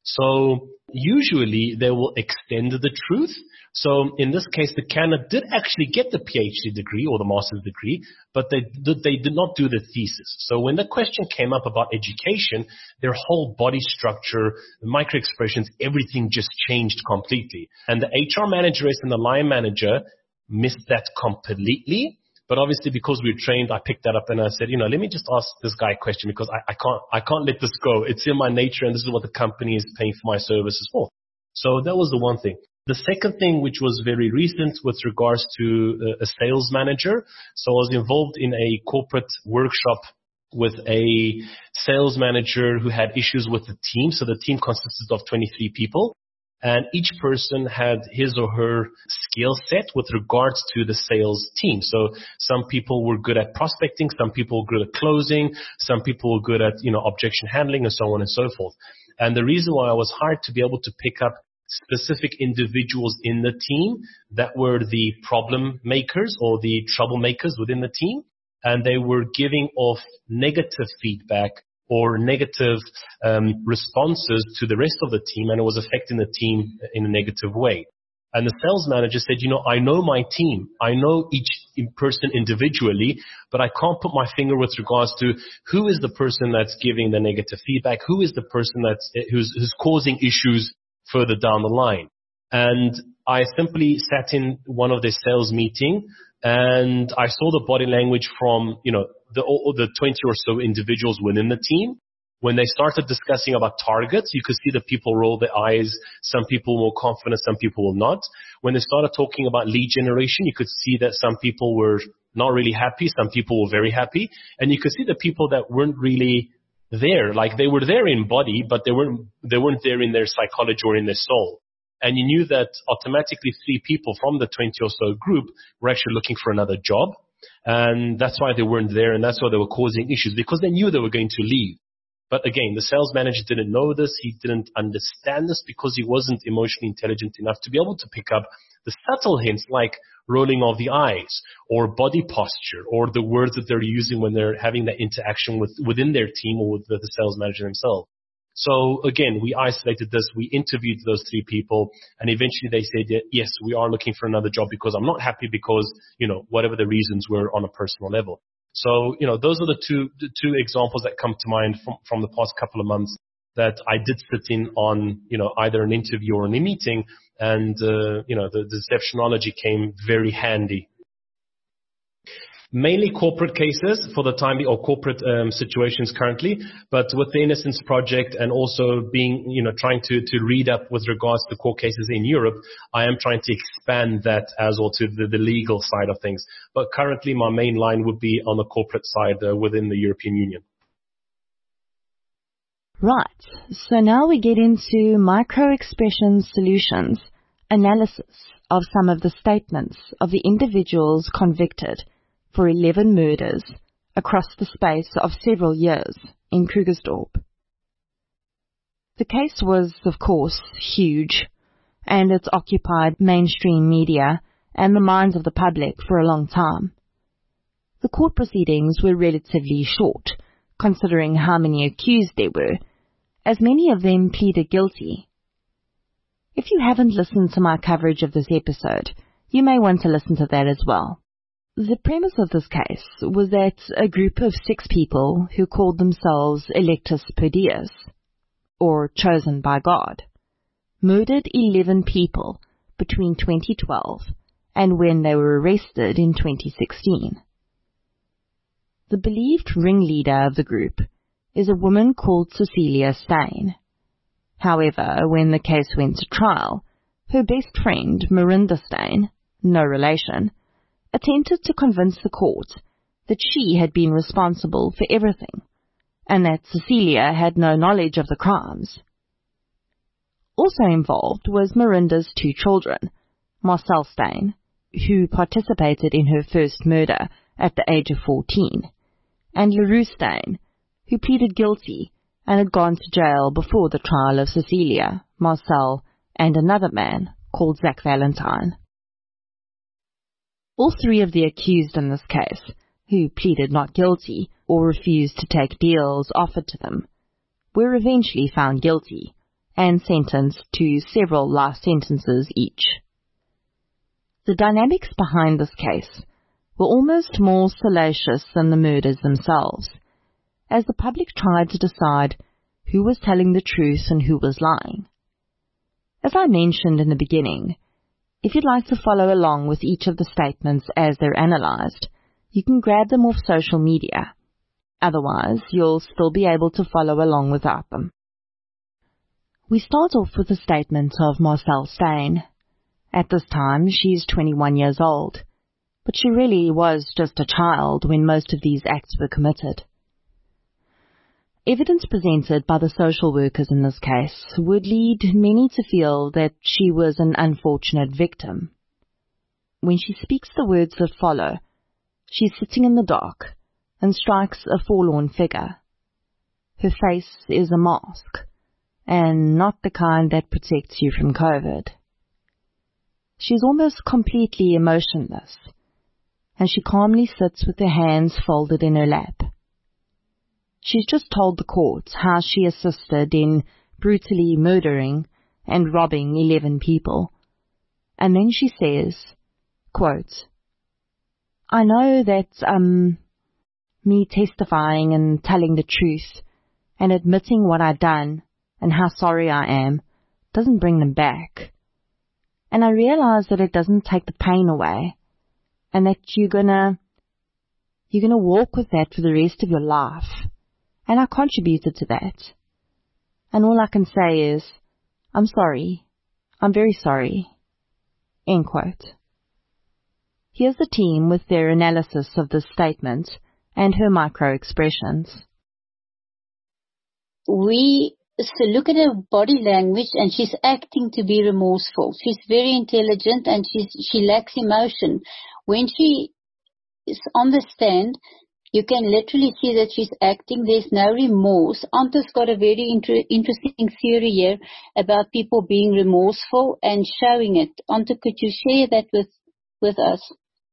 D: So usually they will extend the truth. So in this case, the candidate did actually get the PhD degree or the master's degree, but they did, they did not do the thesis. So when the question came up about education, their whole body structure, the micro expressions, everything just changed completely. And the H R manager and the line manager missed that completely. But obviously, because we were trained, I picked that up and I said, you know, let me just ask this guy a question, because I, I can't, I can't let this go. It's in my nature, and this is what the company is paying for my services for. So that was the one thing. The second thing, which was very recent with regards to a sales manager. So I was involved in a corporate workshop with a sales manager who had issues with the team. So the team consisted of twenty-three people. And each person had his or her skill set with regards to the sales team. So some people were good at prospecting, some people were good at closing, some people were good at, you know, objection handling, and so on and so forth. And the reason why I was hired to be able to pick up specific individuals in the team that were the problem makers or the troublemakers within the team, and they were giving off negative feedback or negative um, responses to the rest of the team, and it was affecting the team in a negative way. And the sales manager said, you know, I know my team. I know each person individually, but I can't put my finger with regards to who is the person that's giving the negative feedback, who is the person that's who's, who's causing issues further down the line. And I simply sat in one of their sales meeting, and I saw the body language from, you know, the, the twenty or so individuals within the team. When they started discussing about targets, you could see the people roll their eyes. Some people were confident, some people were not. When they started talking about lead generation, you could see that some people were not really happy, some people were very happy. And you could see the people that weren't really there, like they were there in body, but they weren't, they weren't there in their psychology or in their soul. And you knew that automatically three people from the twenty or so group were actually looking for another job. And that's why they weren't there, and that's why they were causing issues, because they knew they were going to leave. But again, the sales manager didn't know this. He didn't understand this because he wasn't emotionally intelligent enough to be able to pick up the subtle hints like rolling of the eyes or body posture or the words that they're using when they're having that interaction with within their team or with the, the sales manager himself. So again, we isolated this. We interviewed those three people, and eventually they said, yes, we are looking for another job because I'm not happy because, you know, whatever the reasons were on a personal level. So, you know, those are the two, the two examples that come to mind from, from the past couple of months that I did sit in on, you know, either an interview or in a meeting, and, uh, you know, the, the deceptionology came very handy. Mainly corporate cases for the time being, or corporate um, situations currently, but with the Innocence Project and also being, you know, trying to, to read up with regards to court cases in Europe, I am trying to expand that as well to the, the legal side of things. But currently my main line would be on the corporate side uh, within the European Union.
B: Right. So now we get into micro-expression solutions, analysis of some of the statements of the individuals convicted for eleven murders across the space of several years in Krugersdorp. The The case was, of course, huge, and it's occupied mainstream media and the minds of the public for a long time. The court proceedings were relatively short, considering how many accused there were, as many of them pleaded guilty. If you haven't listened to my coverage of this episode, you may want to listen to that as well. The premise of this case was that a group of six people who called themselves Electus per Deus, or chosen by God, murdered eleven people between twenty twelve and when they were arrested in twenty sixteen. The believed ringleader of the group is a woman called Cecilia Steyn. However, when the case went to trial, her best friend, Marinda Steyn, no relation, attempted to convince the court that she had been responsible for everything, and that Cecilia had no knowledge of the crimes. Also involved was Marinda's two children, Marcel Steyn, who participated in her first murder at the age of fourteen, and LaRue Steyn, who pleaded guilty and had gone to jail before the trial of Cecilia, Marcel, and another man called Zach Valentine. All three of the accused in this case, who pleaded not guilty or refused to take deals offered to them, were eventually found guilty and sentenced to several life sentences each. The dynamics behind this case were almost more salacious than the murders themselves, as the public tried to decide who was telling the truth and who was lying. As I mentioned in the beginning, if you'd like to follow along with each of the statements as they're analyzed, you can grab them off social media. Otherwise, you'll still be able to follow along without them. We start off with the statement of Marcel Steyn. At this time, she's twenty-one years old, but she really was just a child when most of these acts were committed. Evidence presented by the social workers in this case would lead many to feel that she was an unfortunate victim. When she speaks the words that follow, she's sitting in the dark and strikes a forlorn figure. Her face is a mask, and not the kind that protects you from COVID. She's almost completely emotionless, and she calmly sits with her hands folded in her lap. She's just told the court how she assisted in brutally murdering and robbing eleven people, and then she says, quote, "I know that, um, me testifying and telling the truth and admitting what I've done and how sorry I am doesn't bring them back. And I realize that it doesn't take the pain away, and that you're gonna, you're gonna walk with that for the rest of your life. And I contributed to that. And all I can say is, I'm sorry. I'm very sorry." End quote. Here's the team with their analysis of this statement and her micro-expressions.
C: We so look at her body language, and she's acting to be remorseful. She's very intelligent, and she's, she lacks emotion. When she is on the stand, you can literally see that she's acting. There's no remorse. Anto's got a very inter- interesting theory here about people being remorseful and showing it. Anto, could you share that with, with us?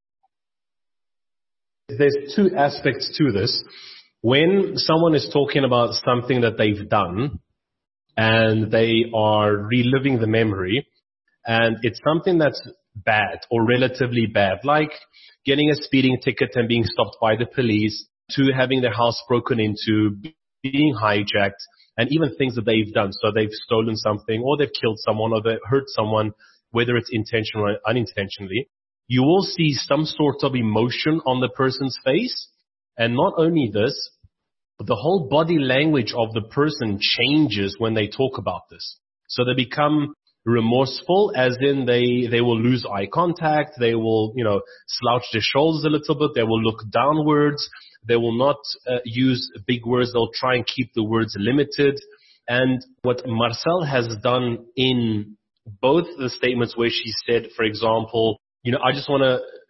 D: There's two aspects to this. When someone is talking about something that they've done and they are reliving the memory, and it's something that's bad or relatively bad, like getting a speeding ticket and being stopped by the police, to having their house broken into, being hijacked, and even things that they've done. So they've stolen something, or they've killed someone, or they've hurt someone, whether it's intentionally or unintentionally. You will see some sort of emotion on the person's face. And not only this, but the whole body language of the person changes when they talk about this. So they become remorseful, as in they, they will lose eye contact. They will, you know, slouch their shoulders a little bit. They will look downwards. They will not uh, use big words. They'll try and keep the words limited. And what Marcel has done in both the statements where she said, for example, you know, I just want to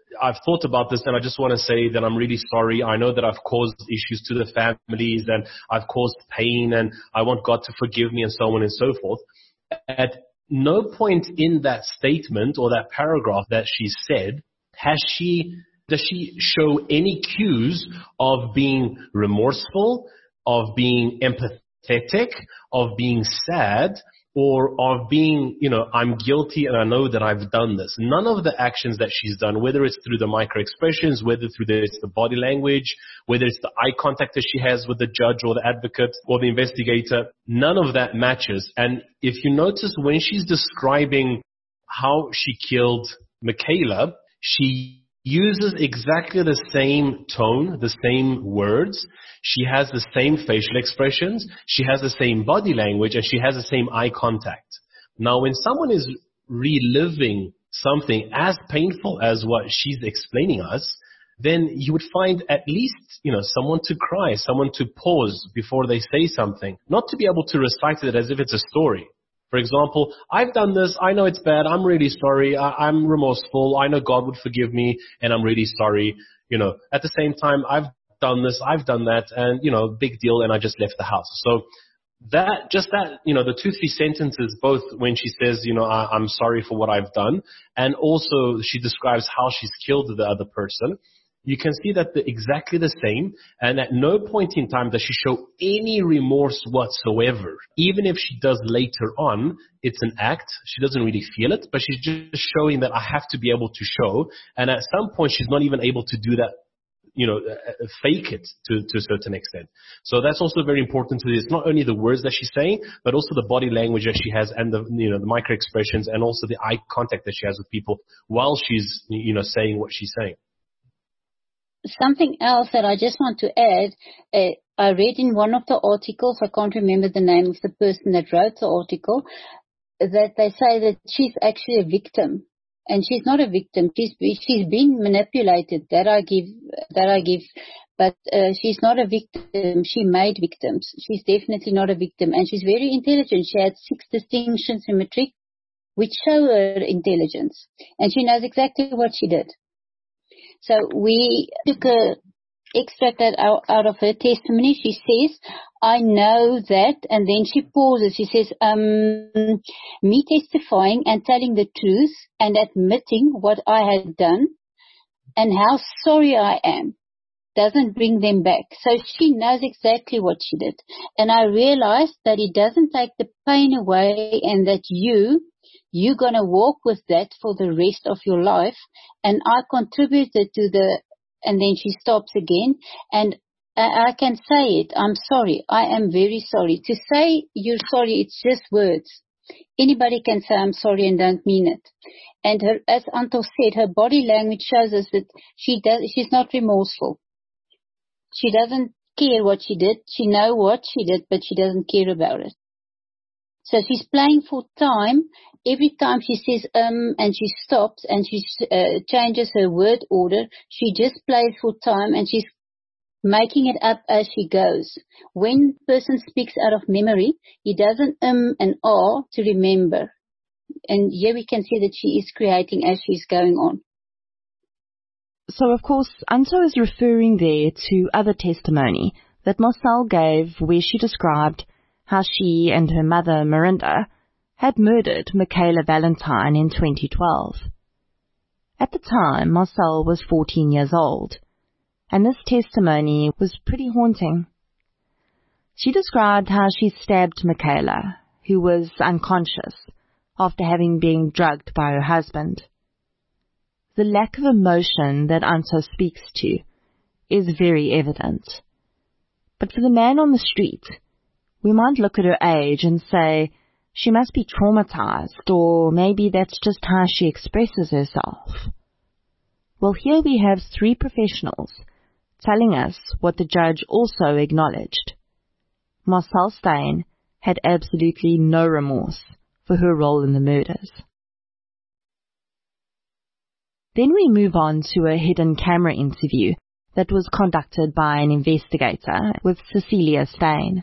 D: I've thought about this, and I just want to say that I'm really sorry. I know that I've caused issues to the families, and I've caused pain, and I want God to forgive me, and so on and so forth. At no point in that statement or that paragraph that she said has she does she show any cues of being remorseful, of being empathetic, of being sad, or of being, you know, I'm guilty and I know that I've done this. None of the actions that she's done, whether it's through the micro expressions, whether through the, it's the body language, whether it's the eye contact that she has with the judge or the advocate or the investigator, none of that matches. And if you notice, when she's describing how she killed Michaela, she uses exactly the same tone, the same words. She has the same facial expressions. She has the same body language, and she has the same eye contact. Now, when someone is reliving something as painful as what she's explaining us, then you would find at least, you know, someone to cry, someone to pause before they say something, not to be able to recite it as if it's a story. For example, I've done this, I know it's bad, I'm really sorry, I, I'm remorseful, I know God would forgive me, and I'm really sorry. You know, at the same time, I've done this, I've done that, and, you know, big deal, and I just left the house. So that, just that, you know, the two, three sentences, both when she says, you know, I, I'm sorry for what I've done, and also she describes how she's killed the other person, you can see that they're exactly the same, and at no point in time does she show any remorse whatsoever. Even if she does later on, it's an act. She doesn't really feel it, but she's just showing that I have to be able to show. And at some point, she's not even able to do that, you know, uh, fake it to, to a certain extent. So that's also very important to this. It's not only the words that she's saying, but also the body language that she has, and the, you know, the micro expressions, and also the eye contact that she has with people while she's, you know, saying what she's saying.
C: Something else that I just want to add, uh, I read in one of the articles, I can't remember the name of the person that wrote the article, that they say that she's actually a victim. And she's not a victim. She's, she's been manipulated. That I give, that I give. But uh, she's not a victim. She made victims. She's definitely not a victim. And she's very intelligent. She had six distinctions in matric, which show her intelligence. And she knows exactly what she did. So we took a extract that out, out of her testimony. She says, I know that, and then she pauses. She says, um, me testifying and telling the truth and admitting what I had done and how sorry I am doesn't bring them back. So she knows exactly what she did. And I realized that it doesn't take the pain away, and that you You're going to walk with that for the rest of your life. And I contributed to the, and then she stops again. And I, I can say it. I'm sorry. I am very sorry. To say you're sorry, it's just words. Anybody can say I'm sorry and don't mean it. And her, as Anto said, her body language shows us that she does, she's not remorseful. She doesn't care what she did. She knows what she did, but she doesn't care about it. So she's playing for time. Every time she says um and she stops and she uh, changes her word order, she just plays for time, and she's making it up as she goes. When a person speaks out of memory, he doesn't um and ah to remember. And here we can see that she is creating as she's going on.
B: So, of course, Anto is referring there to other testimony that Marcel gave, where she described how she and her mother, Marinda, had murdered Michaela Valentine in twenty twelve. At the time, Marcel was fourteen years old, and this testimony was pretty haunting. She described how she stabbed Michaela, who was unconscious, after having been drugged by her husband. The lack of emotion that Anto speaks to is very evident. But for the man on the street, we might look at her age and say she must be traumatized, or maybe that's just how she expresses herself. Well, here we have three professionals telling us what the judge also acknowledged. Marcel Steyn had absolutely no remorse for her role in the murders. Then we move on to a hidden camera interview that was conducted by an investigator with Cecilia Steyn.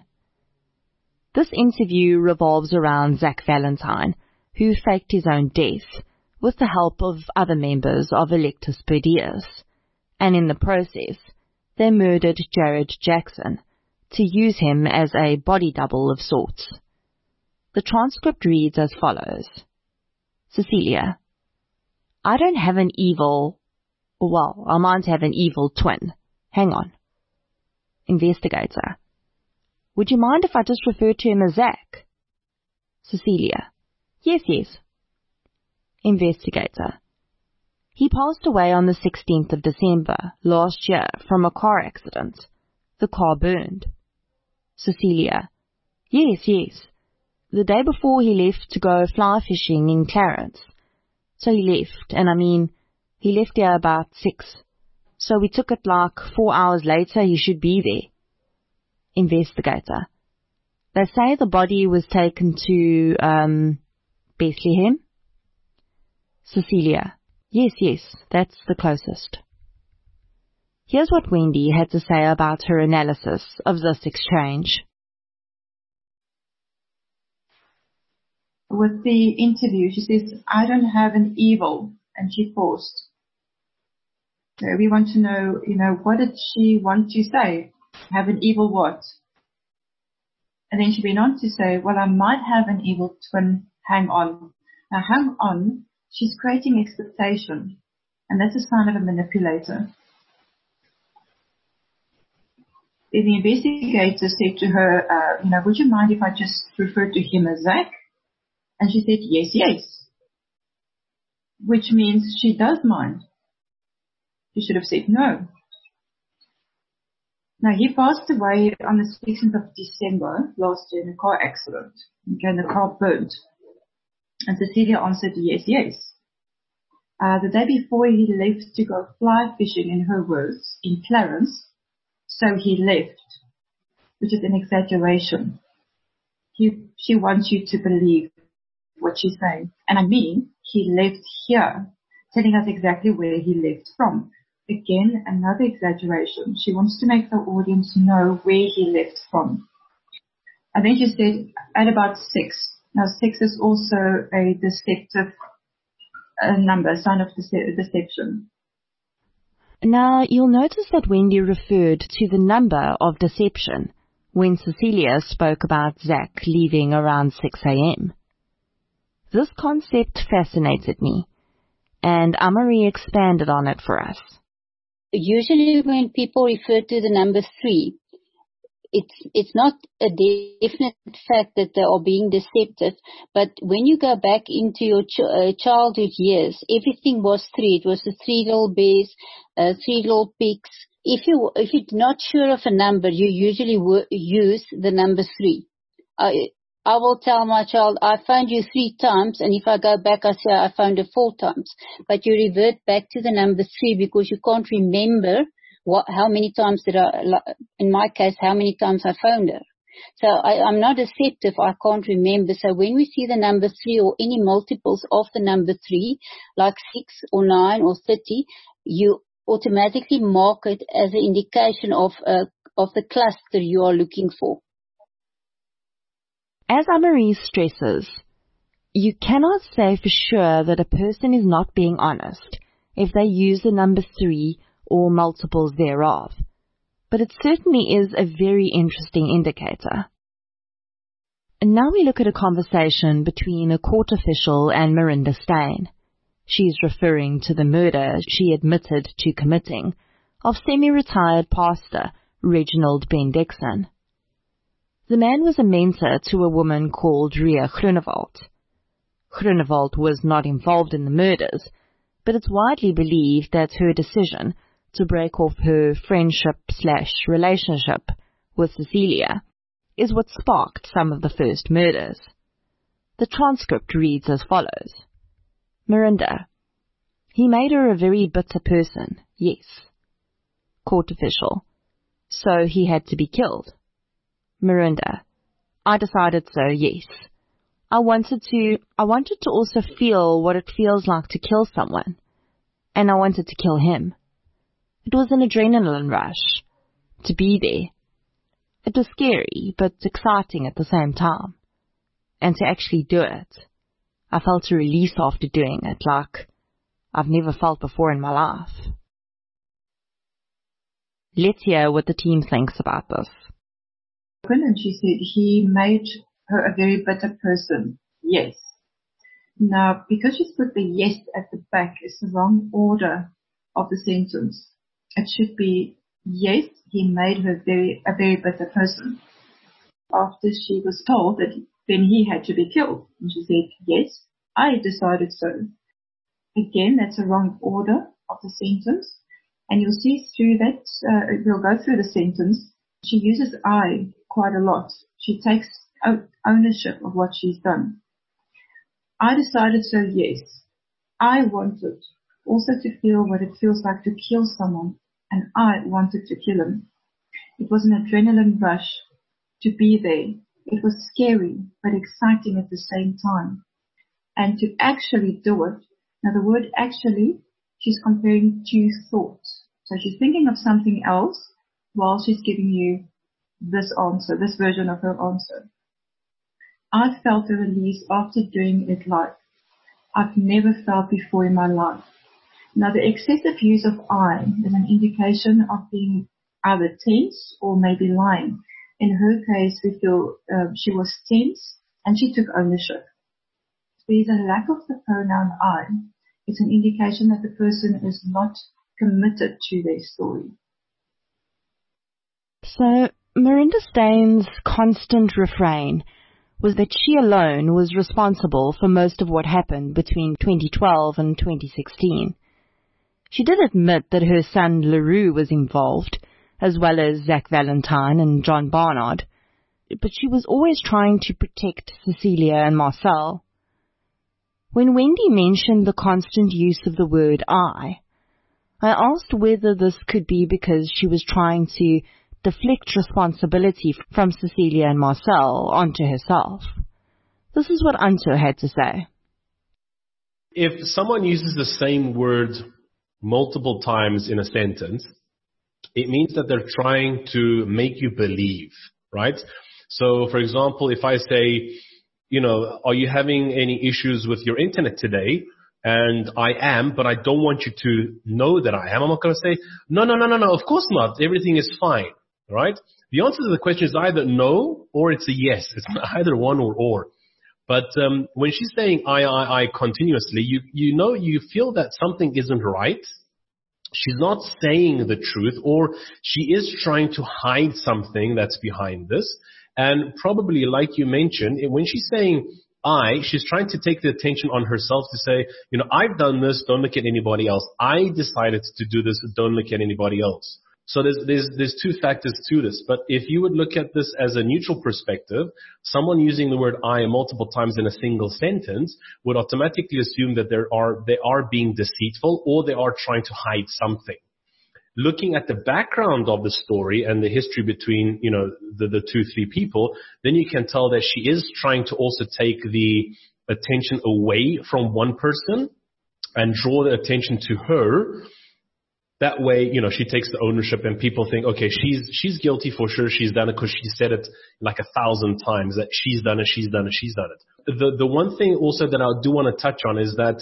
B: This interview revolves around Zach Valentine, who faked his own death with the help of other members of Electus Per Dieus, and in the process, they murdered Jared Jackson to use him as a body double of sorts. The transcript reads as follows. Cecilia: I don't have an evil, well, I might have an evil twin. Hang on. Investigator: Would you mind if I just refer to him as Zach? Cecilia: Yes, yes. Investigator: He passed away on the sixteenth of December last year from a car accident. The car burned. Cecilia: Yes, yes. The day before he left to go fly fishing in Clarence. So he left, and I mean, he left here about six. So we took it like four hours later he should be there. Investigator: They say the body was taken to, um, Bethlehem? Cecilia: Yes, yes, that's the closest. Here's what Wendy had to say about her analysis of this exchange.
E: With the interview, she says, I don't have an evil, and she paused. So we want to know, you know, what did she want to say? Have an evil what? And then she went on to say, well, I might have an evil twin. Hang on. Now, hang on. She's creating expectation, and that's a sign of a manipulator. Then the investigator said to her, uh, you know, would you mind if I just refer to him as Zach? And she said, yes, yes. Which means she does mind. She should have said no. Now, he passed away on the sixteenth of December last year in a car accident. Okay, and the car burned. And Cecilia answered, yes, yes. Uh, the day before he left to go fly fishing, in her words, in Clarence, so he left, which is an exaggeration. He, she wants you to believe what she's saying. And I mean, he left here, telling us exactly where he left from. Again, another exaggeration. She wants to make the audience know where he left from. And then she said, at about six. Now, six is also a deceptive uh, number, sign of dece- deception.
B: Now, you'll notice that Wendy referred to the number of deception when Cecilia spoke about Zach leaving around six a.m. This concept fascinated me, and Amarie expanded on it for us.
C: Usually when people refer to the number three, it's it's not a definite fact that they are being deceptive, but when you go back into your ch- uh, childhood years, everything was three. It was the three little bears, uh, three little pigs. If you if you're not sure of a number, you usually w- use the number three. Uh, I will tell my child, I found you three times, and if I go back, I say I found her four times. But you revert back to the number three because you can't remember what, how many times did I, in my case, how many times I found her. So I, I'm not deceptive, I can't remember. So when we see the number three or any multiples of the number three, like six or nine or thirty, you automatically mark it as an indication of, uh, of the cluster you are looking for.
B: As Amarie stresses, you cannot say for sure that a person is not being honest if they use the number three or multiples thereof, but it certainly is a very interesting indicator. And now we look at a conversation between a court official and Marinda Steyn. She's referring to the murder she admitted to committing of semi-retired pastor Reginald Ben Dixon. The man was a mentor to a woman called Ria Groenewald. Groenewald was not involved in the murders, but it's widely believed that her decision to break off her friendship slash relationship with Cecilia is what sparked some of the first murders. The transcript reads as follows. Marinda: He made her a very bitter person, yes. Court official: So he had to be killed. Marinda: I decided so, yes. I wanted to, I wanted to also feel what it feels like to kill someone. And I wanted to kill him. It was an adrenaline rush. To be there. It was scary, but exciting at the same time. And to actually do it. I felt a release after doing it, like I've never felt before in my life. Let's hear what the team thinks about this.
E: And she said he made her a very bitter person. Yes. Now, because she's put the yes at the back, it's the wrong order of the sentence. It should be, yes, he made her very a very bitter person. After she was told that then he had to be killed. And she said, yes, I decided so. Again, that's a wrong order of the sentence. And you'll see through that, uh, we'll go through the sentence. She uses I quite a lot. She takes ownership of what she's done. I decided so, yes. I wanted also to feel what it feels like to kill someone, and I wanted to kill him. It was an adrenaline rush to be there. It was scary, but exciting at the same time. And to actually do it, now the word actually, she's comparing two thoughts. So she's thinking of something else while she's giving you this answer, this version of her answer. I felt a release after doing it live. I've never felt before in my life. Now the excessive use of I is an indication of being either tense or maybe lying. In her case, we feel uh, she was tense and she took ownership. There's a lack of the pronoun I. It's an indication that the person is not committed to their story.
B: So Marinda Stein's constant refrain was that she alone was responsible for most of what happened between twenty twelve and twenty sixteen. She did admit that her son LaRue was involved, as well as Zach Valentine and John Barnard, but she was always trying to protect Cecilia and Marcel. When Wendy mentioned the constant use of the word I, I asked whether this could be because she was trying to deflect responsibility from Cecilia and Marcel onto herself. This is what Anto had to say.
D: If someone uses the same word multiple times in a sentence, it means that they're trying to make you believe, right? So, for example, if I say, you know, are you having any issues with your internet today? And I am, but I don't want you to know that I am. I'm not going to say, no, no, no, no, no, of course not. Everything is fine. Right? The answer to the question is either no or it's a yes. It's either one or or. But um, when she's saying I, I, I continuously, you you know, you feel that something isn't right. She's not saying the truth, or she is trying to hide something that's behind this. And probably, like you mentioned, when she's saying I, she's trying to take the attention on herself to say, you know, I've done this, don't look at anybody else. I decided to do this, don't look at anybody else. So there's, there's, there's two factors to this. But if you would look at this as a neutral perspective, someone using the word I multiple times in a single sentence would automatically assume that there are, they are being deceitful or they are trying to hide something. Looking at the background of the story and the history between, you know, the, the two, three people, then you can tell that she is trying to also take the attention away from one person and draw the attention to her. That way, you know, she takes the ownership and people think, okay, she's, she's guilty for sure. She's done it because she said it like a thousand times that she's done it, she's done it, she's done it. The, the one thing also that I do want to touch on is that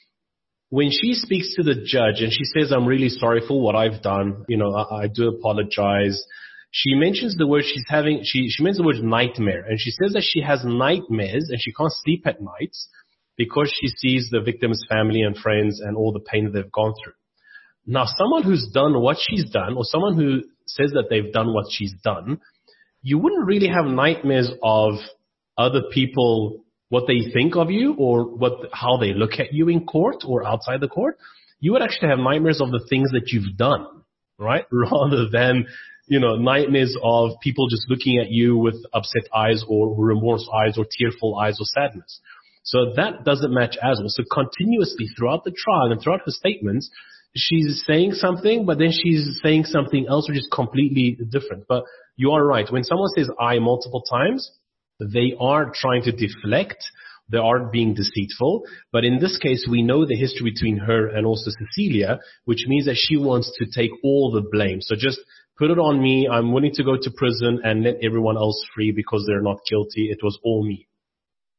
D: when she speaks to the judge and she says, I'm really sorry for what I've done, you know, I, I do apologize. She mentions the word she's having, she, she mentions the word nightmare, and she says that she has nightmares and she can't sleep at nights because she sees the victim's family and friends and all the pain that they've gone through. Now, someone who's done what she's done, or someone who says that they've done what she's done, you wouldn't really have nightmares of other people, what they think of you, or what, how they look at you in court or outside the court. You would actually have nightmares of the things that you've done, right? Rather than, you know, nightmares of people just looking at you with upset eyes or remorse eyes or tearful eyes or sadness. So that doesn't match as well. So continuously throughout the trial and throughout her statements, she's saying something, but then she's saying something else which is completely different. But you are right. When someone says I multiple times, they are trying to deflect. They are being deceitful. But in this case, we know the history between her and also Cecilia, which means that she wants to take all the blame. So just put it on me. I'm willing to go to prison and let everyone else free because they're not guilty. It was all me.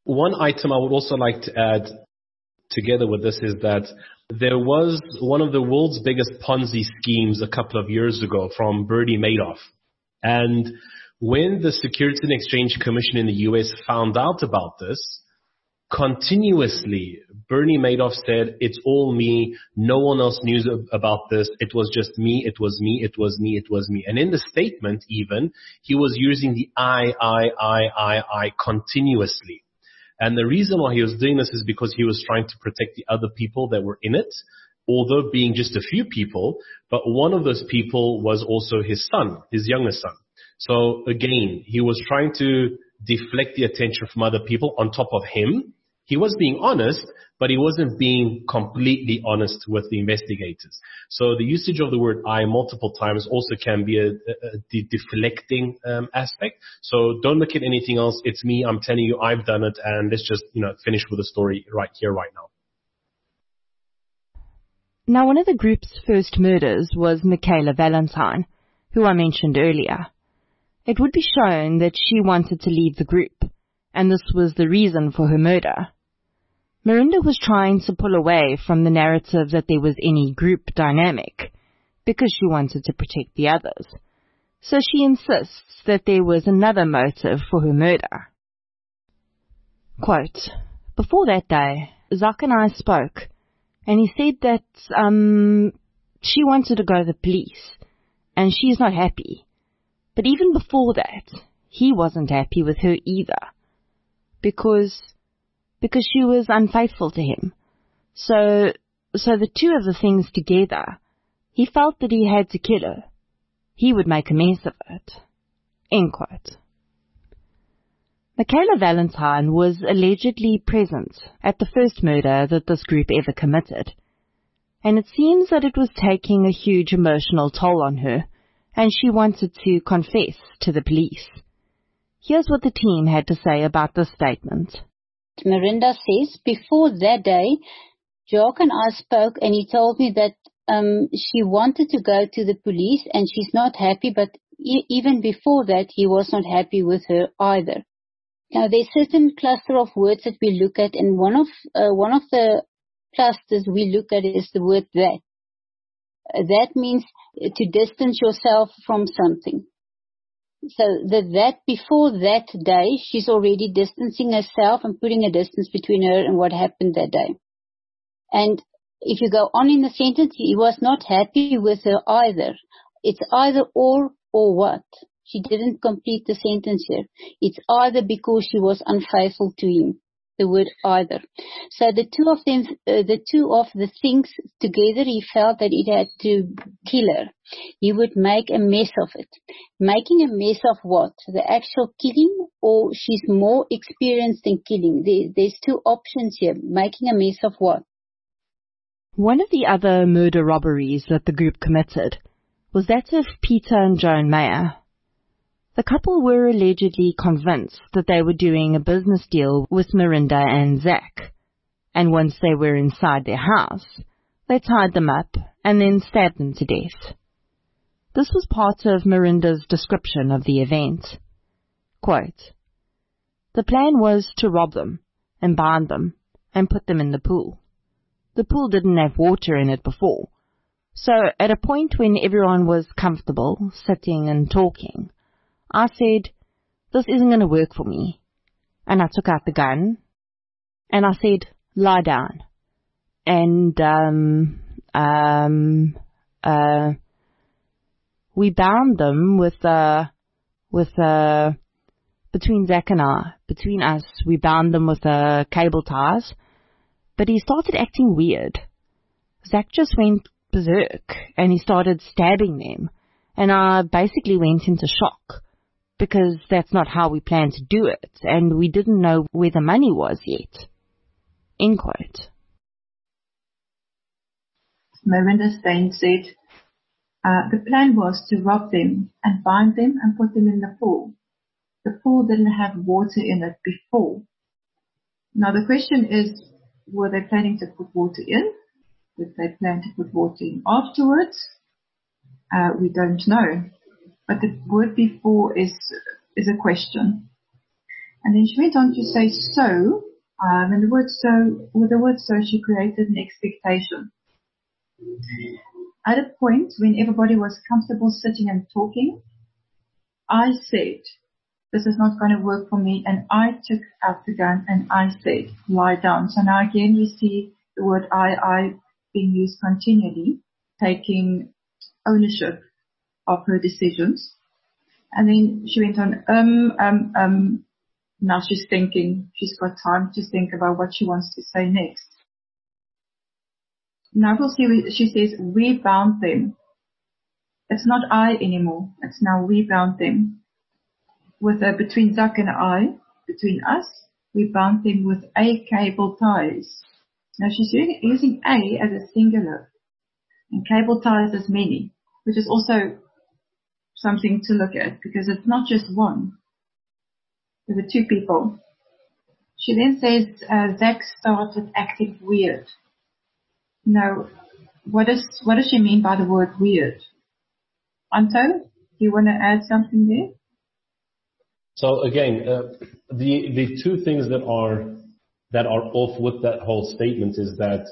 D: One item I would also like to add together with this is that there was one of the world's biggest Ponzi schemes a couple of years ago from Bernie Madoff. And when the Securities and Exchange Commission in the U S found out about this, continuously, Bernie Madoff said, it's all me. No one else knew about this. It was just me. It was me. It was me. It was me. And in the statement, even, he was using the I, I, I, I, I continuously. And the reason why he was doing this is because he was trying to protect the other people that were in it, although being just a few people. But one of those people was also his son, his youngest son. So again, he was trying to deflect the attention from other people on top of him. He was being honest, but he wasn't being completely honest with the investigators. So the usage of the word I multiple times also can be a, a, a de- deflecting um, aspect. So don't look at anything else. It's me. I'm telling you I've done it, and let's just, you know, finish with the story right here, right now.
B: Now, one of the group's first murders was Michaela Valentine, who I mentioned earlier. It would be shown that she wanted to leave the group, and this was the reason for her murder. Marinda was trying to pull away from the narrative that there was any group dynamic, because she wanted to protect the others. So she insists that there was another motive for her murder. Quote, before that day, Zak and I spoke, and he said that, um, she wanted to go to the police, and she's not happy. But even before that, he wasn't happy with her either, because because she was unfaithful to him. So, so the two of the things together, he felt that he had to kill her. He would make a mess of it. End quote. Michaela Valentine was allegedly present at the first murder that this group ever committed, and it seems that it was taking a huge emotional toll on her, and she wanted to confess to the police. Here's what the team had to say about this statement.
C: Marinda says, before that day, Jacques and I spoke, and he told me that um, she wanted to go to the police and she's not happy, but e- even before that, he was not happy with her either. Now, there's a certain cluster of words that we look at, and one of uh, one of the clusters we look at is the word that. Uh, that means to distance yourself from something. So the that before that day, she's already distancing herself and putting a distance between her and what happened that day. And if you go on in the sentence, he was not happy with her either. It's either or or what. She didn't complete the sentence here. It's either because she was unfaithful to him. The word either. So the two of them, uh, the two of the things together, he felt that he had to kill her. He would make a mess of it. Making a mess of what? The actual killing, or she's more experienced in killing? There, there's two options here. Making a mess of what?
B: One of the other murder robberies that the group committed was that of Peter and Joan Meyer. The couple were allegedly convinced that they were doing a business deal with Marinda and Zak, and once they were inside their house, they tied them up and then stabbed them to death. This was part of Marinda's description of the event. Quote, the plan was to rob them and bind them and put them in the pool. The pool didn't have water in it before, so at a point when everyone was comfortable sitting and talking, I said, this isn't going to work for me. And I took out the gun, and I said, lie down. And, um, um, uh, we bound them with, uh, with, uh, between Zak and I, between us, we bound them with, uh, cable ties. But he started acting weird. Zak just went berserk, and he started stabbing them. And I basically went into shock, because that's not how we planned to do it, and we didn't know where the money was yet. End quote.
E: Marinda Steyn said, uh, the plan was to rob them and bind them and put them in the pool. The pool didn't have water in it before. Now the question is, were they planning to put water in? Did they plan to put water in afterwards? Uh, we don't know. But the word before is is a question. And then she went on to say so, um, and the word so, with the word so, she created an expectation. At a point when everybody was comfortable sitting and talking, I said, this is not going to work for me, and I took out the gun and I said, lie down. So now again we see the word I, I being used continually, taking ownership of her decisions. And then she went on, um, um, um, now she's thinking, she's got time to think about what she wants to say next. Now we'll see, she says, we bound them. It's not I anymore. It's now we bound them. With a, between Zak and I, between us, we bound them with a cable ties. Now she's using a as a singular, and cable ties as many, which is also something to look at because it's not just one. There were two people. She then says uh, Zak started acting weird. Now, what does what does she mean by the word weird? Anto, do you want to add something there?
D: So again, uh, the the two things that are that are off with that whole statement is that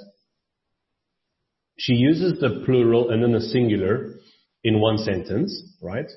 D: she uses the plural and then the singular in one sentence, right?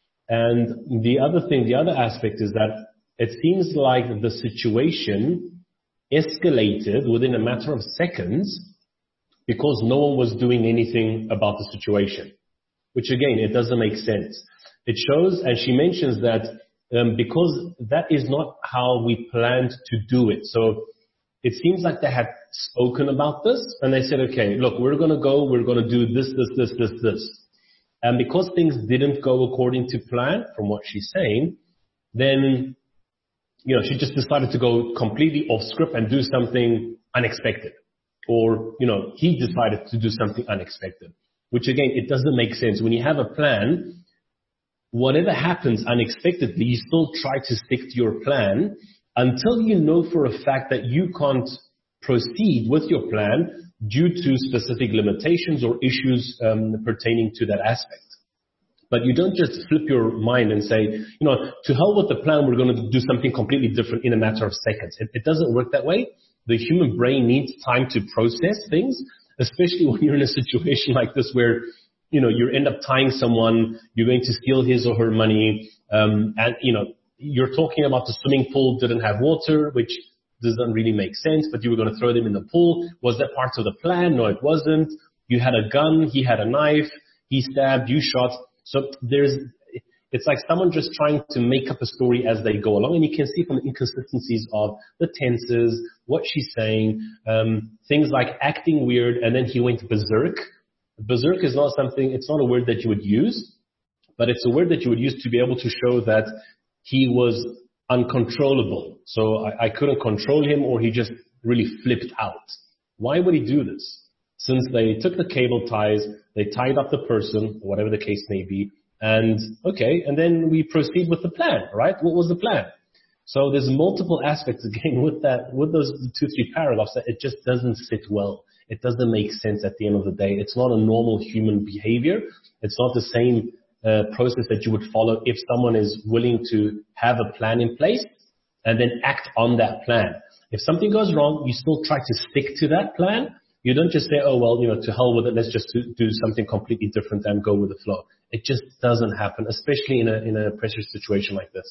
D: And the other thing, the other aspect is that it seems like the situation escalated within a matter of seconds because no one was doing anything about the situation, which again, it doesn't make sense. It shows, and she mentions that um, because that is not how we planned to do it. So it seems like they had spoken about this and they said, okay, look, we're going to go, we're going to do this, this, this, this, this. And because things didn't go according to plan, from what she's saying, then, you know, she just decided to go completely off script and do something unexpected. Or, you know, he decided to do something unexpected, which again, it doesn't make sense. When you have a plan, whatever happens unexpectedly, you still try to stick to your plan until you know for a fact that you can't proceed with your plan due to specific limitations or issues um, pertaining to that aspect. But you don't just flip your mind and say, you know, to hell with the plan, we're going to do something completely different in a matter of seconds. It, it doesn't work that way. The human brain needs time to process things, especially when you're in a situation like this where, you know, you end up tying someone, you're going to steal his or her money, um, and, you know, you're talking about the swimming pool didn't have water, which doesn't really make sense, but you were going to throw them in the pool. Was that part of the plan? No, it wasn't. You had a gun, he had a knife, he stabbed, you shot. So there's, it's like someone just trying to make up a story as they go along, and you can see from the inconsistencies of the tenses, what she's saying, um, things like acting weird, and then he went berserk. Berserk is not something, it's not a word that you would use, but it's a word that you would use to be able to show that he was uncontrollable. So I, I couldn't control him, or he just really flipped out. Why would he do this? Since they took the cable ties, they tied up the person, whatever the case may be, and okay, and then we proceed with the plan, right? What was the plan? So there's multiple aspects again with that, with those two, three paragraphs that it just doesn't sit well. It doesn't make sense at the end of the day. It's not a normal human behavior. It's not the same uh, process that you would follow if someone is willing to have a plan in place and then act on that plan. If something goes wrong, you still try to stick to that plan. You don't just say, oh, well, you know, to hell with it. Let's just do something completely different and go with the flow. It just doesn't happen, especially in a, in a pressure situation like this.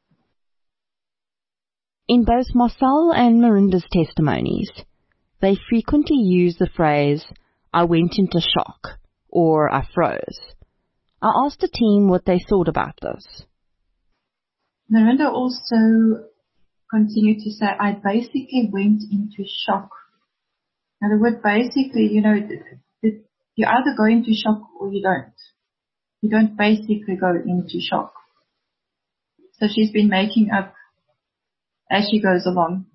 B: In both Marcel and Miranda's testimonies, they frequently use the phrase, I went into shock, or I froze. I asked the team what they thought about this.
E: Miranda also continued to say, I basically went into shock. Now the word basically, you know, you either go into shock or you don't. You don't basically go into shock. So she's been making up as she goes along.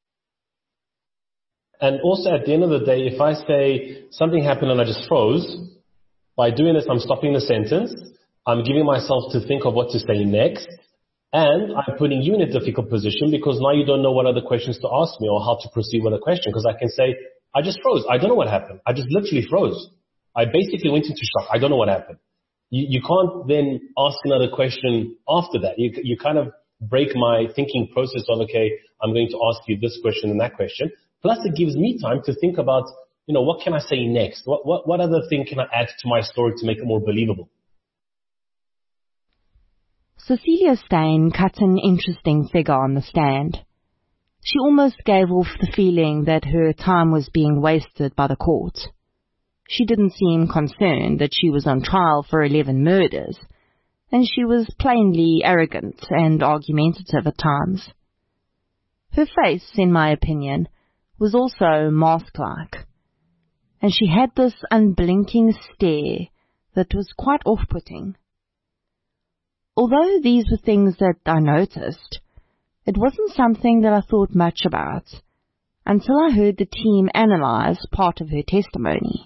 D: And also at the end of the day, if I say something happened and I just froze, by doing this I'm stopping the sentence, I'm giving myself to think of what to say next, and I'm putting you in a difficult position because now you don't know what other questions to ask me or how to proceed with a question, because I can say, I just froze. I don't know what happened. I just literally froze. I basically went into shock. I don't know what happened. You, you can't then ask another question after that. You, you kind of break my thinking process on, okay, I'm going to ask you this question and that question. Plus it gives me time to think about, you know, what can I say next? What, what, what other thing can I add to my story to make it more believable?
B: Cecilia Steyn cut an interesting figure on the stand. She almost gave off the feeling that her time was being wasted by the court. She didn't seem concerned that she was on trial for eleven murders, and she was plainly arrogant and argumentative at times. Her face, in my opinion, was also mask-like, and she had this unblinking stare that was quite off-putting. Although these were things that I noticed, it wasn't something that I thought much about until I heard the team analyze part of her testimony.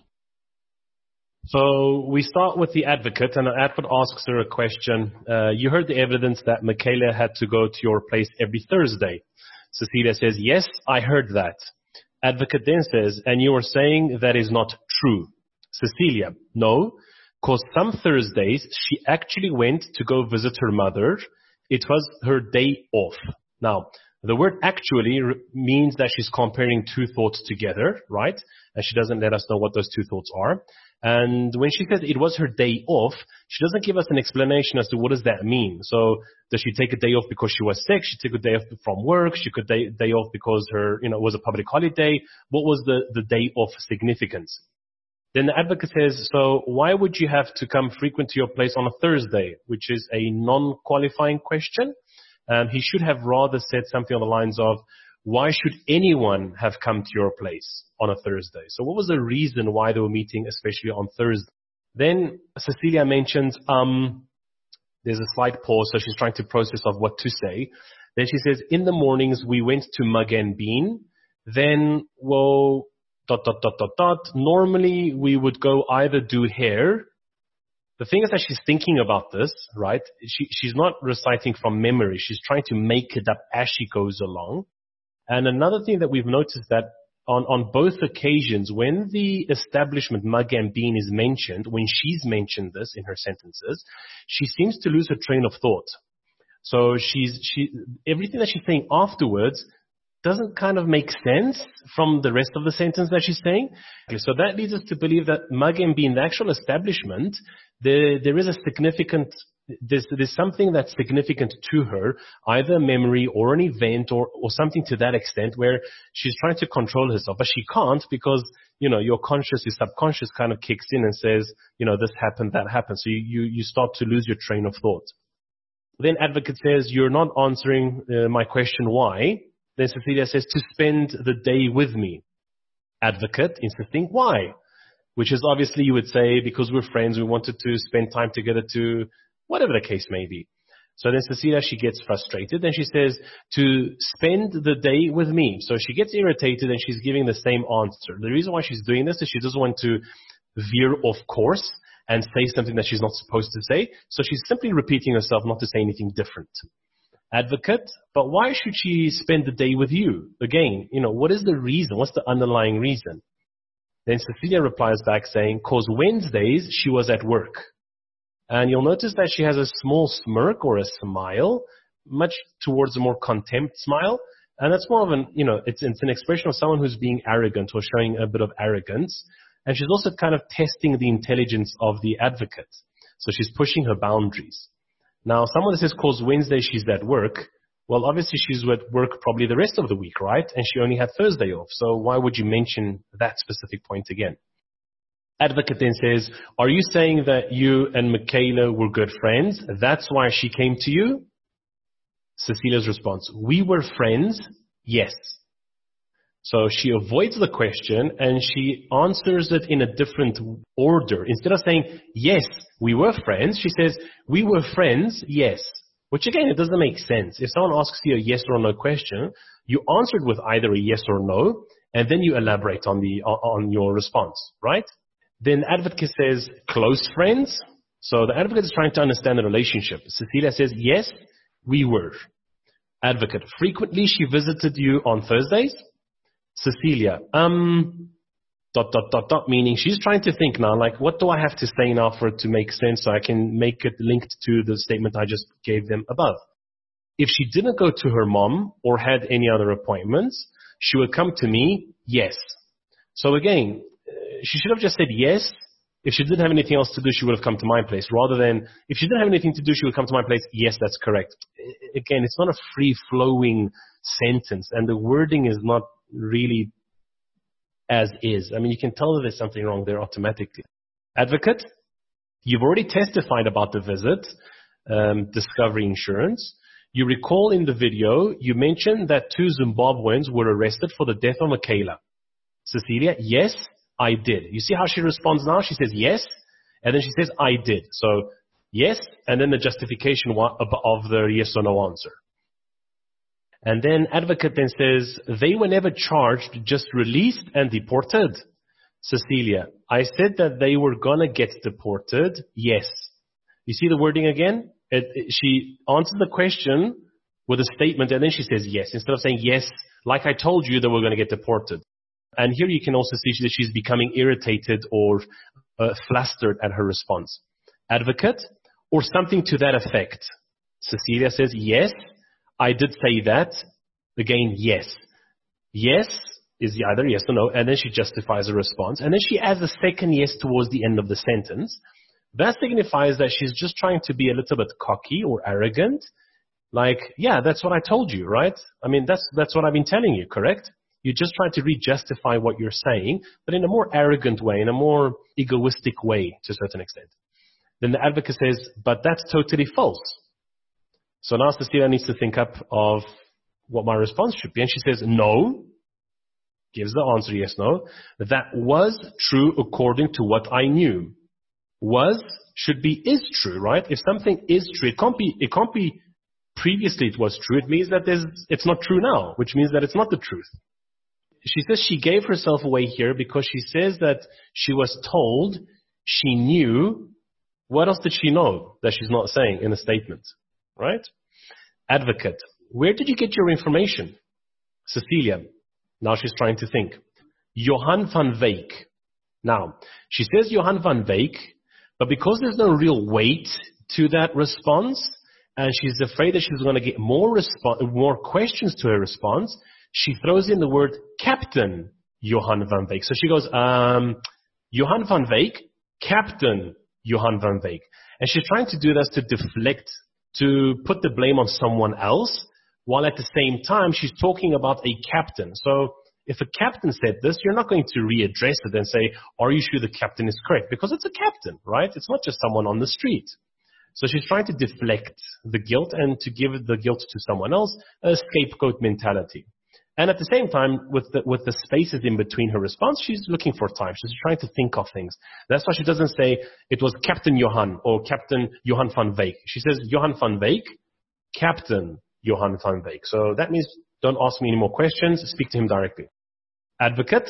D: So we start with the advocate, and the advocate asks her a question. Uh, you heard the evidence that Michaela had to go to your place every Thursday. Cecilia says, yes, I heard that. Advocate then says, and you are saying that is not true. Cecilia, no, because some Thursdays she actually went to go visit her mother. It was her day off. Now, the word actually re- means that she's comparing two thoughts together, right? And she doesn't let us know what those two thoughts are. And when she says it was her day off, she doesn't give us an explanation as to what does that mean. So does she take a day off because she was sick? She took a day off from work. She took a day, day off because her, you know, it was a public holiday. What was the, the day off significance? Then the advocate says, so why would you have to come frequent to your place on a Thursday, which is a non-qualifying question? And he should have rather said something on the lines of, why should anyone have come to your place on a Thursday? So what was the reason why they were meeting, especially on Thursday? Then Cecilia mentions, um, there's a slight pause, so she's trying to process of what to say. Then she says, in the mornings we went to Mug and Bean. Then, well, dot, dot, dot, dot, dot. Normally we would go either do hair. The thing is that she's thinking about this, right? She, she's not reciting from memory. She's trying to make it up as she goes along. And another thing that we've noticed that on, on both occasions, when the establishment Mug and Bean is mentioned, when she's mentioned this in her sentences, she seems to lose her train of thought. So she's, she, everything that she's saying afterwards doesn't kind of make sense from the rest of the sentence that she's saying. So that leads us to believe that Mug and Bean, the actual establishment, there, there is a significant There's, there's something that's significant to her, either a memory or an event or, or something to that extent where she's trying to control herself, but she can't because, you know, your conscious, your subconscious kind of kicks in and says, you know, this happened, that happened. So you, you, you start to lose your train of thought. Then advocate says, you're not answering uh, my question, why? Then Cecilia says, to spend the day with me. Advocate insisting, why? Which is obviously you would say, because we're friends, we wanted to spend time together to whatever the case may be. So then Cecilia, she gets frustrated and she says, to spend the day with me. So she gets irritated and she's giving the same answer. The reason why she's doing this is she doesn't want to veer off course and say something that she's not supposed to say. So she's simply repeating herself not to say anything different. Advocate, but why should she spend the day with you? Again, you know, what is the reason? What's the underlying reason? Then Cecilia replies back saying, cause Wednesdays she was at work. And you'll notice that she has a small smirk or a smile, much towards a more contempt smile. And that's more of an, you know, it's, it's an expression of someone who's being arrogant or showing a bit of arrogance. And she's also kind of testing the intelligence of the advocate. So she's pushing her boundaries. Now, someone that says, cause Wednesday she's at work. Well, obviously she's at work probably the rest of the week, right? And she only had Thursday off. So why would you mention that specific point again? Advocate then says, are you saying that you and Michaela were good friends? That's why she came to you? Cecilia's response, we were friends, yes. So she avoids the question and she answers it in a different order. Instead of saying, yes, we were friends, she says, we were friends, yes. Which again, it doesn't make sense. If someone asks you a yes or no question, you answer it with either a yes or no, and then you elaborate on the on your response, right? Then the advocate says, close friends. So the advocate is trying to understand the relationship. Cecilia says, yes, we were. Advocate, frequently she visited you on Thursdays? Cecilia, um, dot, dot, dot, dot, meaning she's trying to think now, like, what do I have to say now for it to make sense so I can make it linked to the statement I just gave them above? If she didn't go to her mom or had any other appointments, she would come to me, yes. So again, she should have just said yes. If she didn't have anything else to do, she would have come to my place. Rather than, if she didn't have anything to do, she would come to my place. Yes, that's correct. Again, it's not a free-flowing sentence, and the wording is not really as is. I mean, you can tell that there's something wrong there automatically. Advocate, you've already testified about the visit, um, Discovery Insurance. You recall in the video, you mentioned that two Zimbabweans were arrested for the death of Michaela. Cecilia, yes, I did. You see how she responds now? She says yes, and then she says I did. So yes, and then the justification of the yes or no answer. And then advocate then says, they were never charged, just released and deported. Cecilia, I said that they were going to get deported. Yes. You see the wording again? It, it, she answers the question with a statement, and then she says yes, instead of saying yes, like I told you, they were going to get deported. And here you can also see that she's becoming irritated or uh, flustered at her response. Advocate, or something to that effect. Cecilia says, yes, I did say that. Again, yes. Yes is either yes or no, and then she justifies her response. And then she adds a second yes towards the end of the sentence. That signifies that she's just trying to be a little bit cocky or arrogant. Like, yeah, that's what I told you, right? I mean, that's that's what I've been telling you, correct? You just try to re-justify what you're saying, but in a more arrogant way, in a more egoistic way to a certain extent. Then the advocate says, but that's totally false. So now Cecilia needs to think up of what my response should be. And she says, no, gives the answer yes, no. That was true according to what I knew. Was should be is true, right? If something is true, it can't be, it can't be previously it was true. It means that there's, it's not true now, which means that it's not the truth. She says she gave herself away here because she says that she was told she knew. What else did she know that she's not saying in a statement, right? Advocate, where did you get your information? Cecilia, now she's trying to think. Johan van Wyk. Now, she says Johan van Wyk, but because there's no real weight to that response, and she's afraid that she's going to get more respo- more questions to her response, she throws in the word Captain Johan van Wyk. So she goes, um, Johan van Wyk, Captain Johan van Wyk. And she's trying to do this to deflect, to put the blame on someone else, while at the same time she's talking about a captain. So if a captain said this, you're not going to readdress it and say, are you sure the captain is correct? Because it's a captain, right? It's not just someone on the street. So she's trying to deflect the guilt and to give the guilt to someone else, a scapegoat mentality. And at the same time, with the, with the spaces in between her response, she's looking for time. She's trying to think of things. That's why she doesn't say it was Captain Johan or Captain Johan van Wyk. She says Johan van Wyk, Captain Johan van Wyk. So that means don't ask me any more questions. Speak to him directly. Advocate.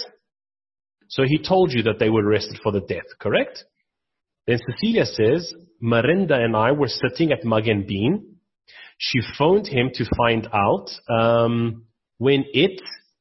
D: So he told you that they were arrested for the death, correct? Then Cecilia says, Marinda and I were sitting at Mug and Bean. She phoned him to find out um, when it,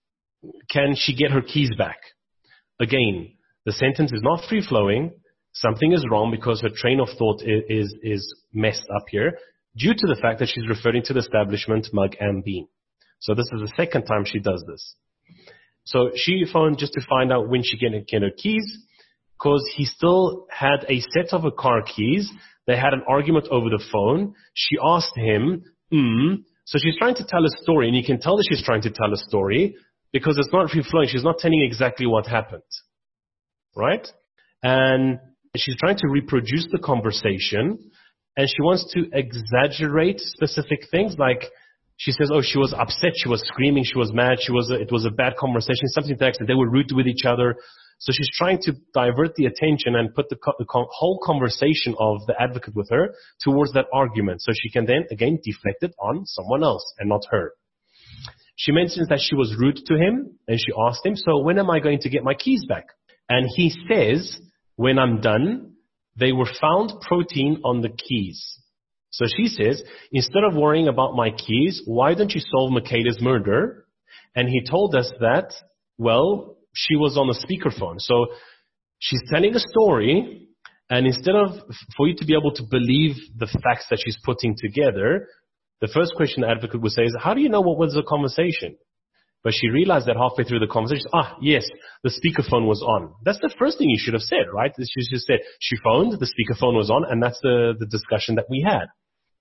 D: can she get her keys back? Again, the sentence is not free-flowing. Something is wrong because her train of thought is, is, is messed up here due to the fact that she's referring to the establishment Mug and Bean. So this is the second time she does this. So she phoned just to find out when she can get her keys, because he still had a set of her car keys. They had an argument over the phone. She asked him, mm. So she's trying to tell a story, and you can tell that she's trying to tell a story because it's not free-flowing. She's not telling exactly what happened, right? And she's trying to reproduce the conversation, and she wants to exaggerate specific things, like she says, oh, she was upset, she was screaming, she was mad, she was a, it was a bad conversation, something to that extent. They were rude with each other. So she's trying to divert the attention and put the, co- the co- whole conversation of the advocate with her towards that argument. So she can then, again, deflect it on someone else and not her. She mentions that she was rude to him, and she asked him, so when am I going to get my keys back? And he says, when I'm done, they were found protein on the keys. So she says, instead of worrying about my keys, why don't you solve Michaela's murder? And he told us that, well, she was on a speakerphone. So she's telling a story, and instead of, for you to be able to believe the facts that she's putting together, the first question the advocate would say is, how do you know what was the conversation? But she realized that halfway through the conversation, ah, yes, the speakerphone was on. That's the first thing you should have said, right? She just said, she phoned, the speakerphone was on, and that's the, the discussion that we had.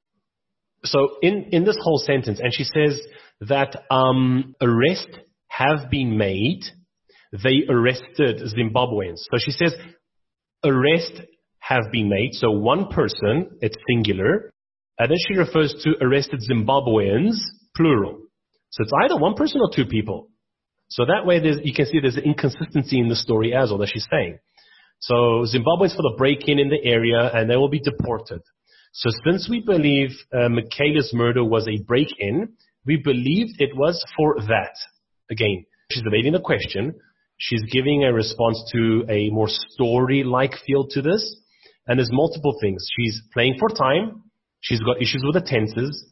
D: So in, in this whole sentence, and she says that um, arrests have been made. They arrested Zimbabweans. So she says arrests have been made. So one person, it's singular. And then she refers to arrested Zimbabweans, plural. So it's either one person or two people. So that way there's, you can see there's an inconsistency in the story as well that she's saying. So Zimbabweans for the break-in in the area, and they will be deported. So since we believe uh, Michaela's murder was a break-in, we believed it was for that. Again, she's evading the question. She's giving a response to a more story-like feel to this. And there's multiple things. She's playing for time. She's got issues with the tenses.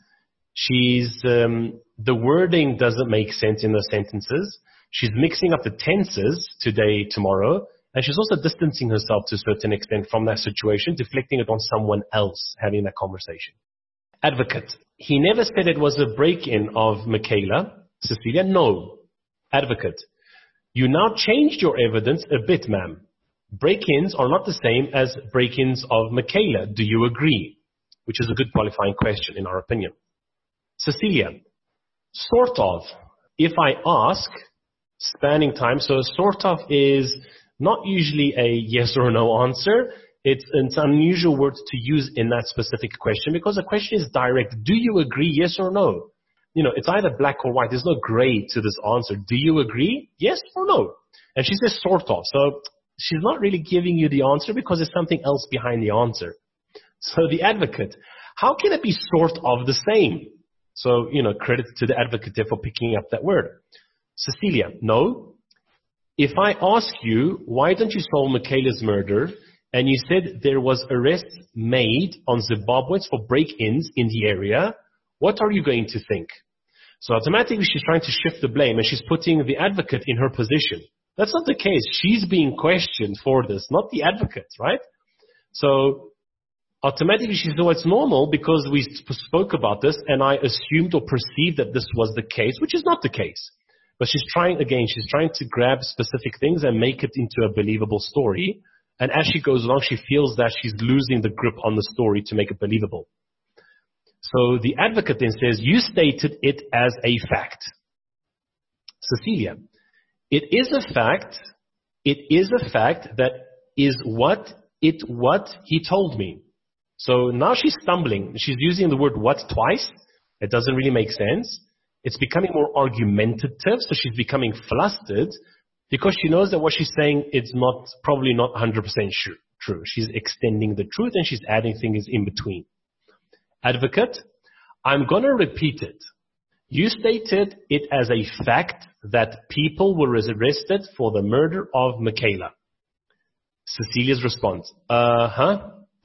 D: She's, um, the wording doesn't make sense in the sentences. She's mixing up the tenses, today, tomorrow. And she's also distancing herself to a certain extent from that situation, deflecting it on someone else having that conversation. Advocate. He never said it was a break-in of Michaela. Cecilia, no. Advocate. You now changed your evidence a bit, ma'am. Break-ins are not the same as break-ins of Michaela. Do you agree? Which is a good qualifying question in our opinion. Cecilia, sort of. If I ask, spanning time, so sort of is not usually a yes or no answer. It's an unusual word to use in that specific question because the question is direct. Do you agree, yes or no? You know, it's either black or white. There's no gray to this answer. Do you agree? Yes or no? And she says sort of. So she's not really giving you the answer because there's something else behind the answer. So the advocate, how can it be sort of the same? So, you know, credit to the advocate there for picking up that word. Cecilia, no. If I ask you, why don't you solve Michaela's murder, and you said there was arrest made on Zimbabweans for break-ins in the area, what are you going to think? So automatically she's trying to shift the blame, and she's putting the advocate in her position. That's not the case. She's being questioned for this, not the advocate, right? So automatically she says, oh, it's normal because we spoke about this and I assumed or perceived that this was the case, which is not the case. But she's trying, again, she's trying to grab specific things and make it into a believable story. And as she goes along, she feels that she's losing the grip on the story to make it believable. So the advocate then says, you stated it as a fact. Cecilia, it is a fact, it is a fact that is what it, what he told me. So now she's stumbling. She's using the word what twice. It doesn't really make sense. It's becoming more argumentative, so she's becoming flustered because she knows that what she's saying is not, probably not one hundred percent true. She's extending the truth and she's adding things in between. Advocate, I'm going to repeat it. You stated it as a fact that people were arrested for the murder of Michaela. Cecilia's response, uh-huh.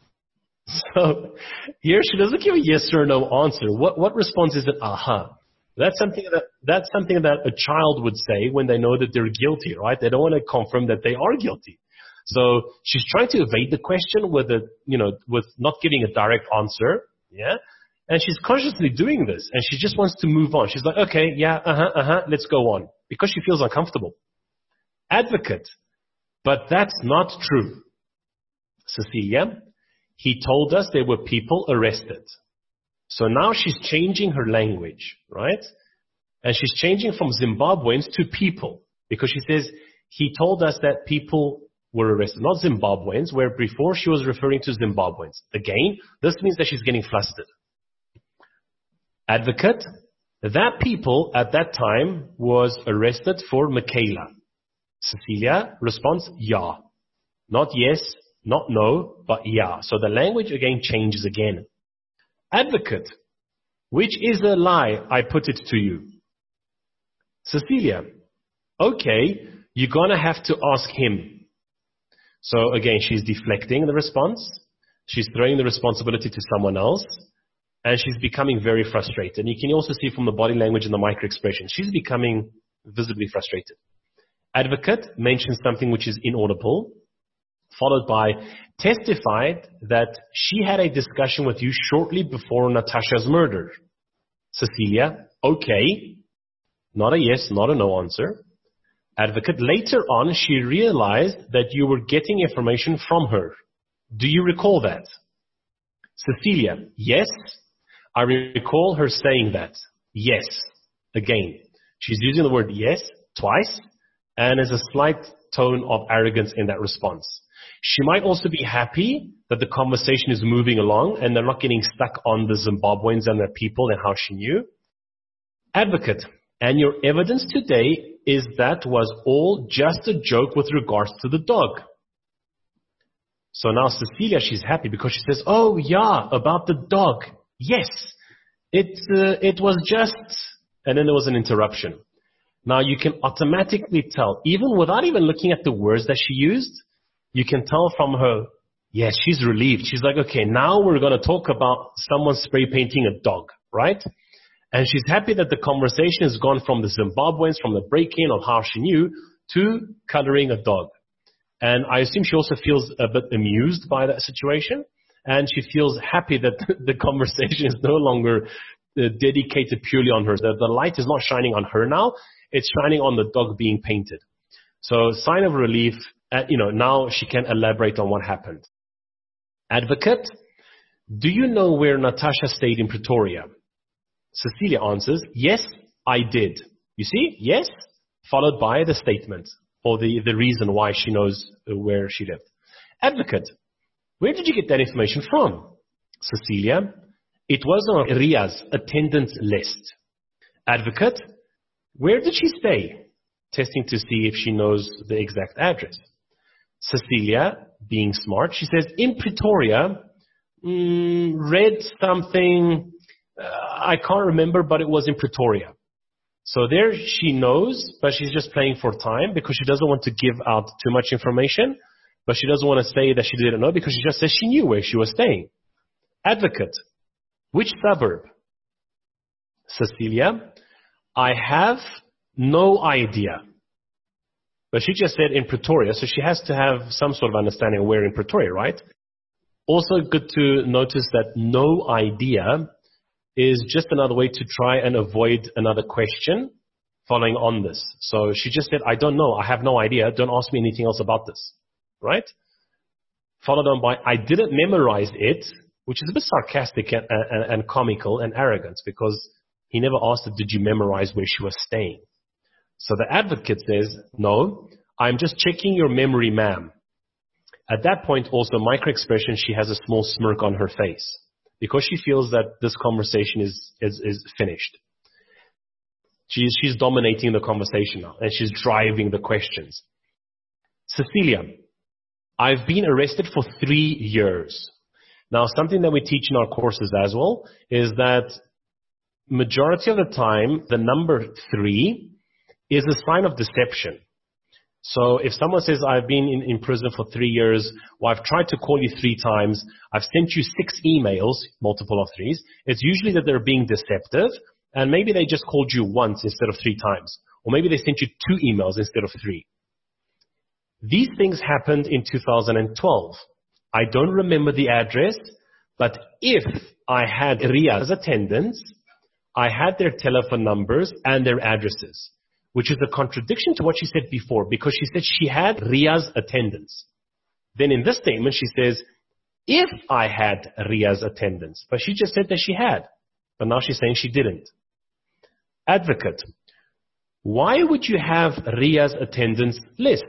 D: So here she doesn't give a yes or no answer. What what response is it? Uh-huh. That's something that that's something that a child would say when they know that they're guilty, right? They don't want to confirm that they are guilty. So she's trying to evade the question with a you know with not giving a direct answer, yeah. And she's consciously doing this, and she just wants to move on. She's like, okay, yeah, uh-huh, uh-huh, let's go on, because she feels uncomfortable. Advocate, but that's not true. Cecilia, he told us there were people arrested. So now she's changing her language, right? And she's changing from Zimbabweans to people, because she says, he told us that people were arrested, not Zimbabweans, where before she was referring to Zimbabweans. Again, this means that she's getting flustered. Advocate, that people at that time was arrested for Michaela. Cecilia responds, yeah. Not yes, not no, but yeah. So the language again changes again. Advocate, which is a lie, I put it to you. Cecilia, okay, you're going to have to ask him. So again, she's deflecting the response. She's throwing the responsibility to someone else. And she's becoming very frustrated. And you can also see from the body language and the micro-expression, she's becoming visibly frustrated. Advocate mentions something which is inaudible, followed by testified that she had a discussion with you shortly before Natasha's murder. Cecilia, okay. Not a yes, not a no answer. Advocate, later on, she realized that you were getting information from her. Do you recall that? Cecilia, yes. I recall her saying that. Yes. Again, she's using the word yes twice, and there's a slight tone of arrogance in that response. She might also be happy that the conversation is moving along and they're not getting stuck on the Zimbabweans and their people and how she knew. Advocate, and your evidence today is that was all just a joke with regards to the dog. So now Cecilia, she's happy because she says, oh yeah, about the dog. Yes, it, uh, it was just, and then there was an interruption. Now you can automatically tell, even without even looking at the words that she used, you can tell from her, yes, she's relieved. She's like, okay, now we're going to talk about someone spray painting a dog, right? And she's happy that the conversation has gone from the Zimbabweans, from the break-in of how she knew, to coloring a dog. And I assume she also feels a bit amused by that situation. And she feels happy that the conversation is no longer uh, dedicated purely on her. The, the light is not shining on her now. It's shining on the dog being painted. So sign of relief. Uh, you know, now she can elaborate on what happened. Advocate, do you know where Natasha stayed in Pretoria? Cecilia answers, yes, I did. You see, yes, followed by the statement or the, the reason why she knows where she lived. Advocate, where did you get that information from? Cecilia, it was on Ria's attendance list. Advocate, where did she stay? Testing to see if she knows the exact address. Cecilia, being smart, she says, in Pretoria, mm, read something, uh, I can't remember, but it was in Pretoria. So there she knows, but she's just playing for time because she doesn't want to give out too much information, but she doesn't want to say that she didn't know because she just says she knew where she was staying. Advocate, which suburb? Cecilia, I have no idea. But she just said in Pretoria, so she has to have some sort of understanding of where in Pretoria, right? Also good to notice that no idea is just another way to try and avoid another question following on this. So she just said, I don't know, I have no idea, don't ask me anything else about this, right? Followed on by, I didn't memorize it, which is a bit sarcastic and, and, and comical and arrogant because he never asked her, did you memorize where she was staying? So the advocate says, no, I'm just checking your memory, ma'am. At that point, also, micro-expression, she has a small smirk on her face because she feels that this conversation is, is, is finished. She's, she's dominating the conversation now, and she's driving the questions. Cecilia, I've been arrested for three years. Now, something that we teach in our courses as well is that majority of the time, the number three is a sign of deception. So if someone says, I've been in, in prison for three years, or I've tried to call you three times, I've sent you six emails, multiple of threes, it's usually that they're being deceptive, and maybe they just called you once instead of three times. Or maybe they sent you two emails instead of three. These things happened in two thousand twelve. I don't remember the address, but if I had Ria's attendance, I had their telephone numbers and their addresses, which is a contradiction to what she said before, because she said she had Ria's attendance. Then in this statement, she says, if I had Ria's attendance, but she just said that she had, but now she's saying she didn't. Advocate, why would you have Ria's attendance list?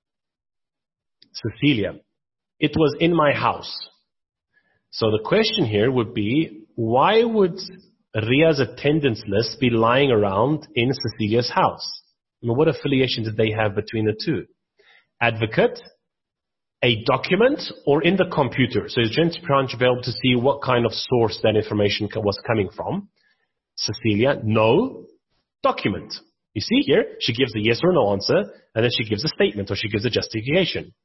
D: Cecilia, it was in my house. So the question here would be, why would Ria's attendance list be lying around in Cecilia's house? I mean, what affiliation did they have between the two? Advocate, a document or in the computer. So he's trying to be able to see what kind of source that information was coming from. Cecilia, no, document. You see here, she gives a yes or no answer, and then she gives a statement or she gives a justification.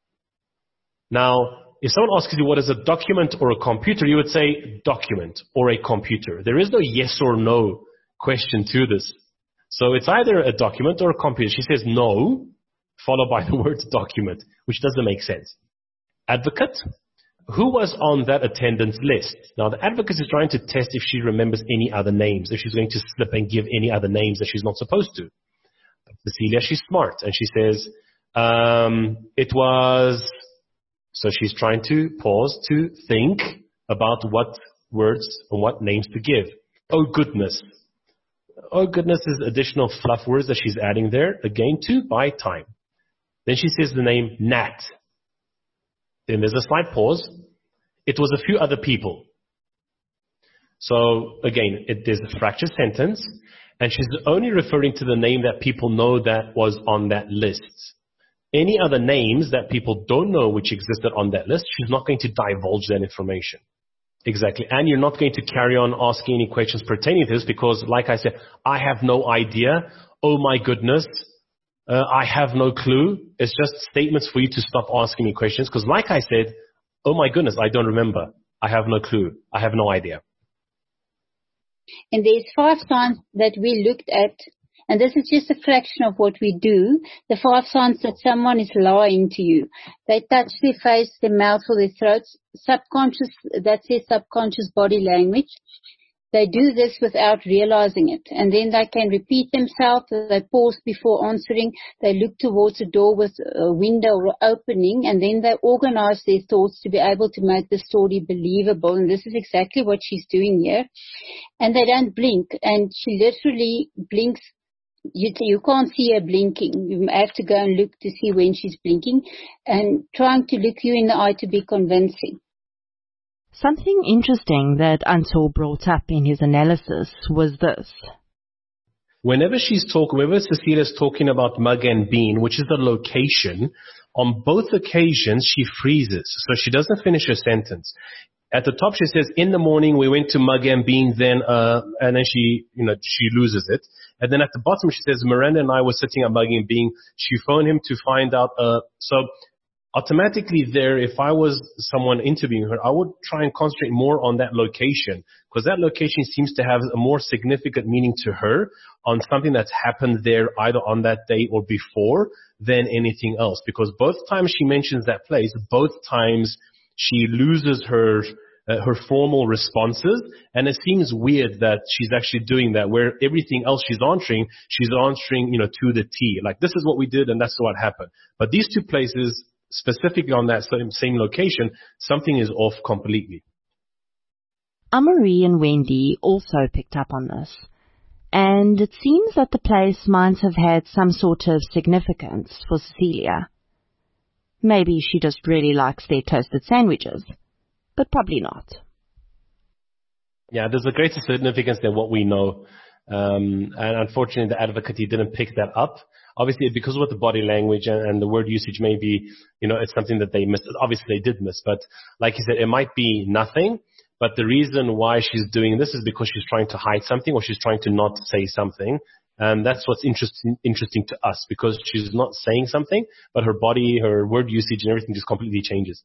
D: Now, if someone asks you what is a document or a computer, you would say document or a computer. There is no yes or no question to this. So it's either a document or a computer. She says no, followed by the word document, which doesn't make sense. Advocate, who was on that attendance list? Now, the advocate is trying to test if she remembers any other names, if she's going to slip and give any other names that she's not supposed to. But Cecilia, she's smart, and she says, um, it was... So she's trying to pause to think about what words and what names to give. Oh, goodness. Oh, goodness is additional fluff words that she's adding there, again, to buy time. Then she says the name Nat. Then there's a slight pause. It was a few other people. So, again, it is a fractured sentence, and she's only referring to the name that people know that was on that list. Any other names that people don't know which existed on that list, she's not going to divulge that information. Exactly. And you're not going to carry on asking any questions pertaining to this because, like I said, I have no idea. Oh, my goodness. Uh, I have no clue. It's just statements for you to stop asking me questions because, like I said, oh, my goodness, I don't remember. I have no clue. I have no idea.
C: And there's five signs that we looked at. And this is just a fraction of what we do. The five signs that someone is lying to you. They touch their face, their mouth, or their throats. Subconscious, that's their subconscious body language. They do this without realizing it. And then they can repeat themselves. They pause before answering. They look towards a door with a window or opening. And then they organize their thoughts to be able to make the story believable. And this is exactly what she's doing here. And they don't blink. And she literally blinks. You, you can't see her blinking. You have to go and look to see when she's blinking and trying to look you in the eye to be convincing.
B: Something interesting that Anto brought up in his analysis was this.
D: Whenever she's talking, whenever Cecilia's talking about Mug and Bean, which is the location, on both occasions she freezes. So she doesn't finish her sentence. At the top she says, in the morning we went to Mug and Bean, then, uh, and then she, you know, she loses it. And then at the bottom she says, Miranda and I were sitting at Mug and Bean. She phoned him to find out, uh, so automatically there, if I was someone interviewing her, I would try and concentrate more on that location because that location seems to have a more significant meaning to her on something that's happened there either on that day or before than anything else. Because both times she mentions that place, both times she loses her uh, her formal responses, and it seems weird that she's actually doing that, where everything else she's answering, she's answering, you know, to the T. Like, this is what we did, and that's what happened. But these two places, specifically on that same, same location, something is off completely.
B: Amarie and Wendy also picked up on this, and it seems that the place might have had some sort of significance for Cecilia. Maybe she just really likes their toasted sandwiches, but probably not.
D: Yeah, there's a greater significance than what we know. Um, and unfortunately, the advocate, he didn't pick that up. Obviously, because of what the body language and, and the word usage may be, you know, it's something that they missed. Obviously, they did miss. But like you said, it might be nothing. But the reason why she's doing this is because she's trying to hide something or she's trying to not say something. And that's what's interesting, interesting to us, because she's not saying something, but her body, her word usage and everything just completely changes.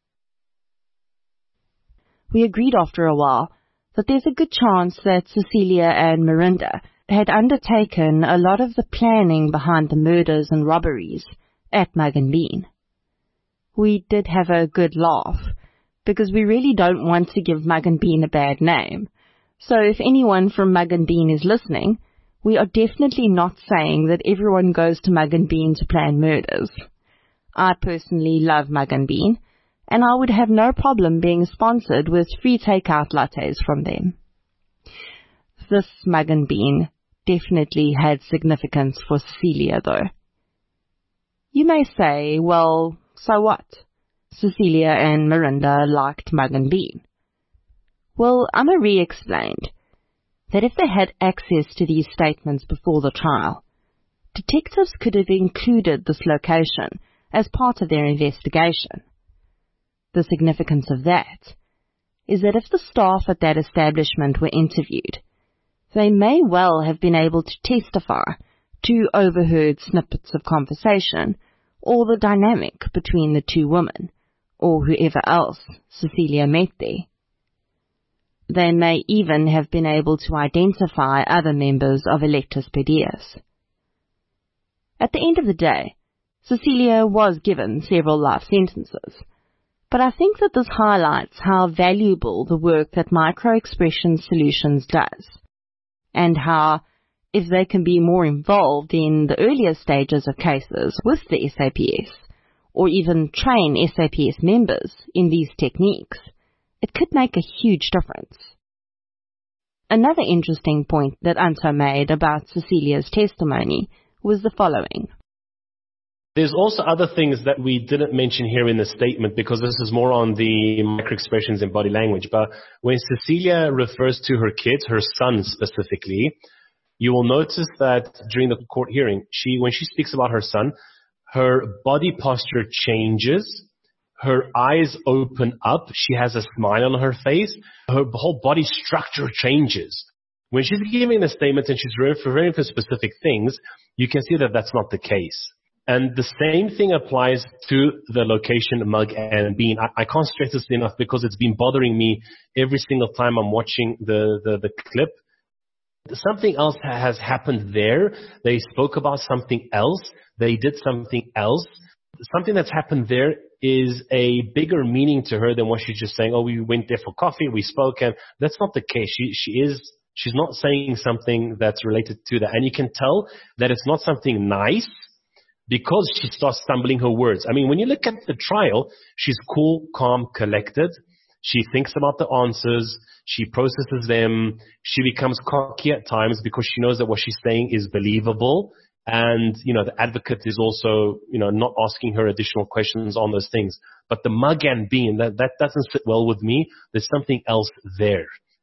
B: We agreed after a while that there's a good chance that Cecilia and Miranda had undertaken a lot of the planning behind the murders and robberies at Mug and Bean. We did have a good laugh, because we really don't want to give Mug and Bean a bad name. So if anyone from Mug and Bean is listening, we are definitely not saying that everyone goes to Mug and Bean to plan murders. I personally love Mug and Bean, and I would have no problem being sponsored with free takeout lattes from them. This Mug and Bean definitely had significance for Cecilia, though. You may say, well, so what? Cecilia and Miranda liked Mug and Bean. Well, Amarie explained that if they had access to these statements before the trial, detectives could have included this location as part of their investigation. The significance of that is that if the staff at that establishment were interviewed, they may well have been able to testify to overheard snippets of conversation or the dynamic between the two women, or whoever else Cecilia met there. They may even have been able to identify other members of Electus Pedias. At the end of the day, Cecilia was given several life sentences, But I think that this highlights how valuable the work that Microexpression Solutions does, and how, if they can be more involved in the earlier stages of cases with the S A P S, or even train S A P S members in these techniques, it could make a huge difference. Another interesting point that Anto made about Cecilia's testimony was the following.
D: There's also other things that we didn't mention here in the statement because this is more on the microexpressions in body language. But when Cecilia refers to her kids, her son specifically, you will notice that during the court hearing, she, when she speaks about her son, her body posture changes, her eyes open up, she has a smile on her face, her whole body structure changes. When she's giving the statements and she's referring to specific things, you can see that that's not the case. And the same thing applies to the location, mug, and bean. I, I can't stress this enough because it's been bothering me every single time I'm watching the, the, the clip. Something else has happened there. They spoke about something else. They did something else. Something that's happened there is a bigger meaning to her than what she's just saying, oh, we went there for coffee, we spoke, and that's not the case. She, she is, she's not saying something that's related to that. And you can tell that it's not something nice, because she starts stumbling her words. I mean, when you look at the trial, she's cool, calm, collected. She thinks about the answers. She processes them. She becomes cocky at times because she knows that what she's saying is believable. And, you know, the advocate is also, you know, not asking her additional questions on those things. But the mug and bean, that, that doesn't sit well with me. There's something else there.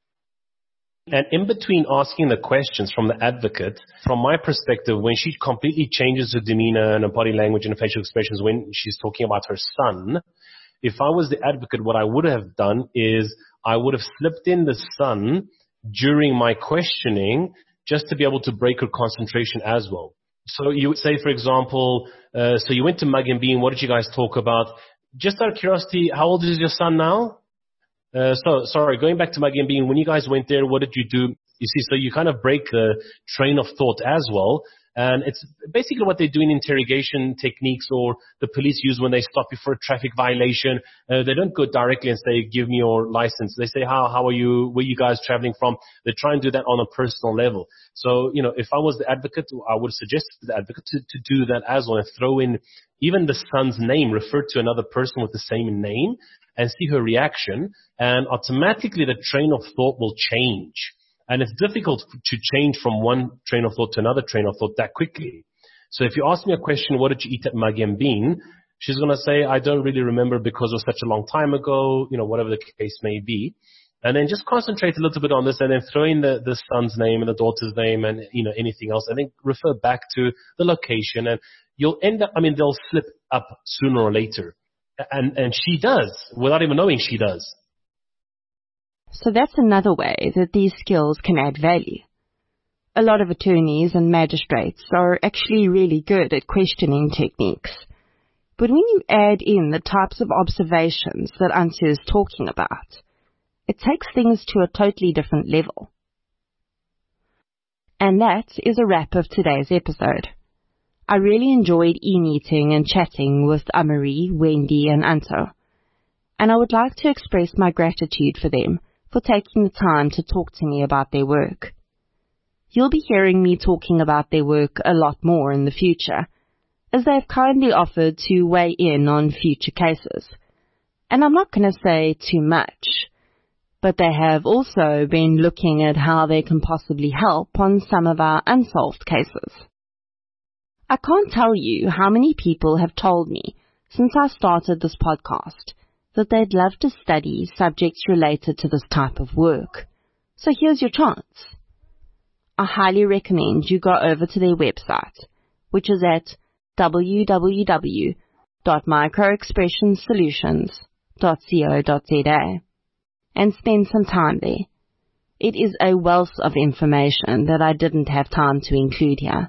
D: And in between asking the questions from the advocate, from my perspective, when she completely changes her demeanor and her body language and her facial expressions when she's talking about her son, if I was the advocate, what I would have done is I would have slipped in the son during my questioning just to be able to break her concentration as well. So you would say, for example, uh, so you went to Mug and Bean, what did you guys talk about? Just out of curiosity, how old is your son now? Uh, so, sorry, going back to Maggie and Bean, when you guys went there, what did you do? You see, so you kind of break the train of thought as well. And it's basically what they do in interrogation techniques or the police use when they stop you for a traffic violation. Uh, they don't go directly and say, give me your license. They say, how, how are you, where are you guys traveling from? They try and do that on a personal level. So, you know, if I was the advocate, I would suggest to the advocate to, to do that as well and throw in even the son's name, refer to another person with the same name and see her reaction. And automatically the train of thought will change. And it's difficult to change from one train of thought to another train of thought that quickly. So if you ask me a question, what did you eat at Maggie and Bean? She's going to say, I don't really remember because it was such a long time ago, you know, whatever the case may be. And then just concentrate a little bit on this and then throw in the, the son's name and the daughter's name and, you know, anything else. And then refer back to the location and you'll end up, I mean, they'll slip up sooner or later. And, and she does, without even knowing she does.
B: So that's another way that these skills can add value. A lot of attorneys and magistrates are actually really good at questioning techniques. But when you add in the types of observations that Antje is talking about, it takes things to a totally different level. And that is a wrap of today's episode. I really enjoyed e-meeting and chatting with Amarie, Wendy and Anto. And I would like to express my gratitude for them for taking the time to talk to me about their work. You'll be hearing me talking about their work a lot more in the future, as they've kindly offered to weigh in on future cases. And I'm not going to say too much, but they have also been looking at how they can possibly help on some of our unsolved cases. I can't tell you how many people have told me since I started this podcast that they'd love to study subjects related to this type of work. So here's your chance. I highly recommend you go over to their website, which is at w w w dot microexpression solutions dot co dot z a, and spend some time there. It is a wealth of information that I didn't have time to include here.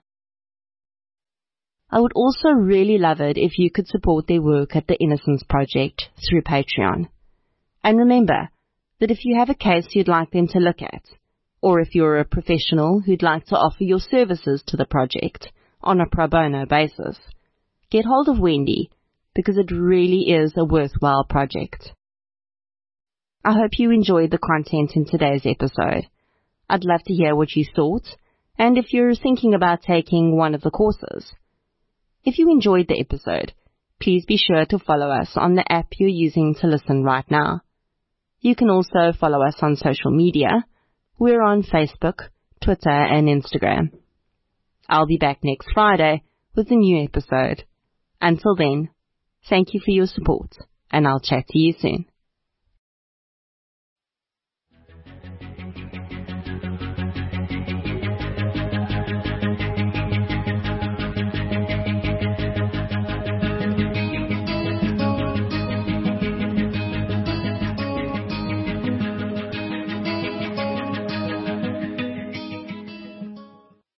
B: I would also really love it if you could support their work at the Innocence Project through Patreon. And remember that if you have a case you'd like them to look at, or if you're a professional who'd like to offer your services to the project on a pro bono basis, get hold of Wendy, because it really is a worthwhile project. I hope you enjoyed the content in today's episode. I'd love to hear what you thought, and if you're thinking about taking one of the courses. If you enjoyed the episode, please be sure to follow us on the app you're using to listen right now. You can also follow us on social media. We're on Facebook, Twitter, and Instagram. I'll be back next Friday with a new episode. Until then, thank you for your support, and I'll chat to you soon.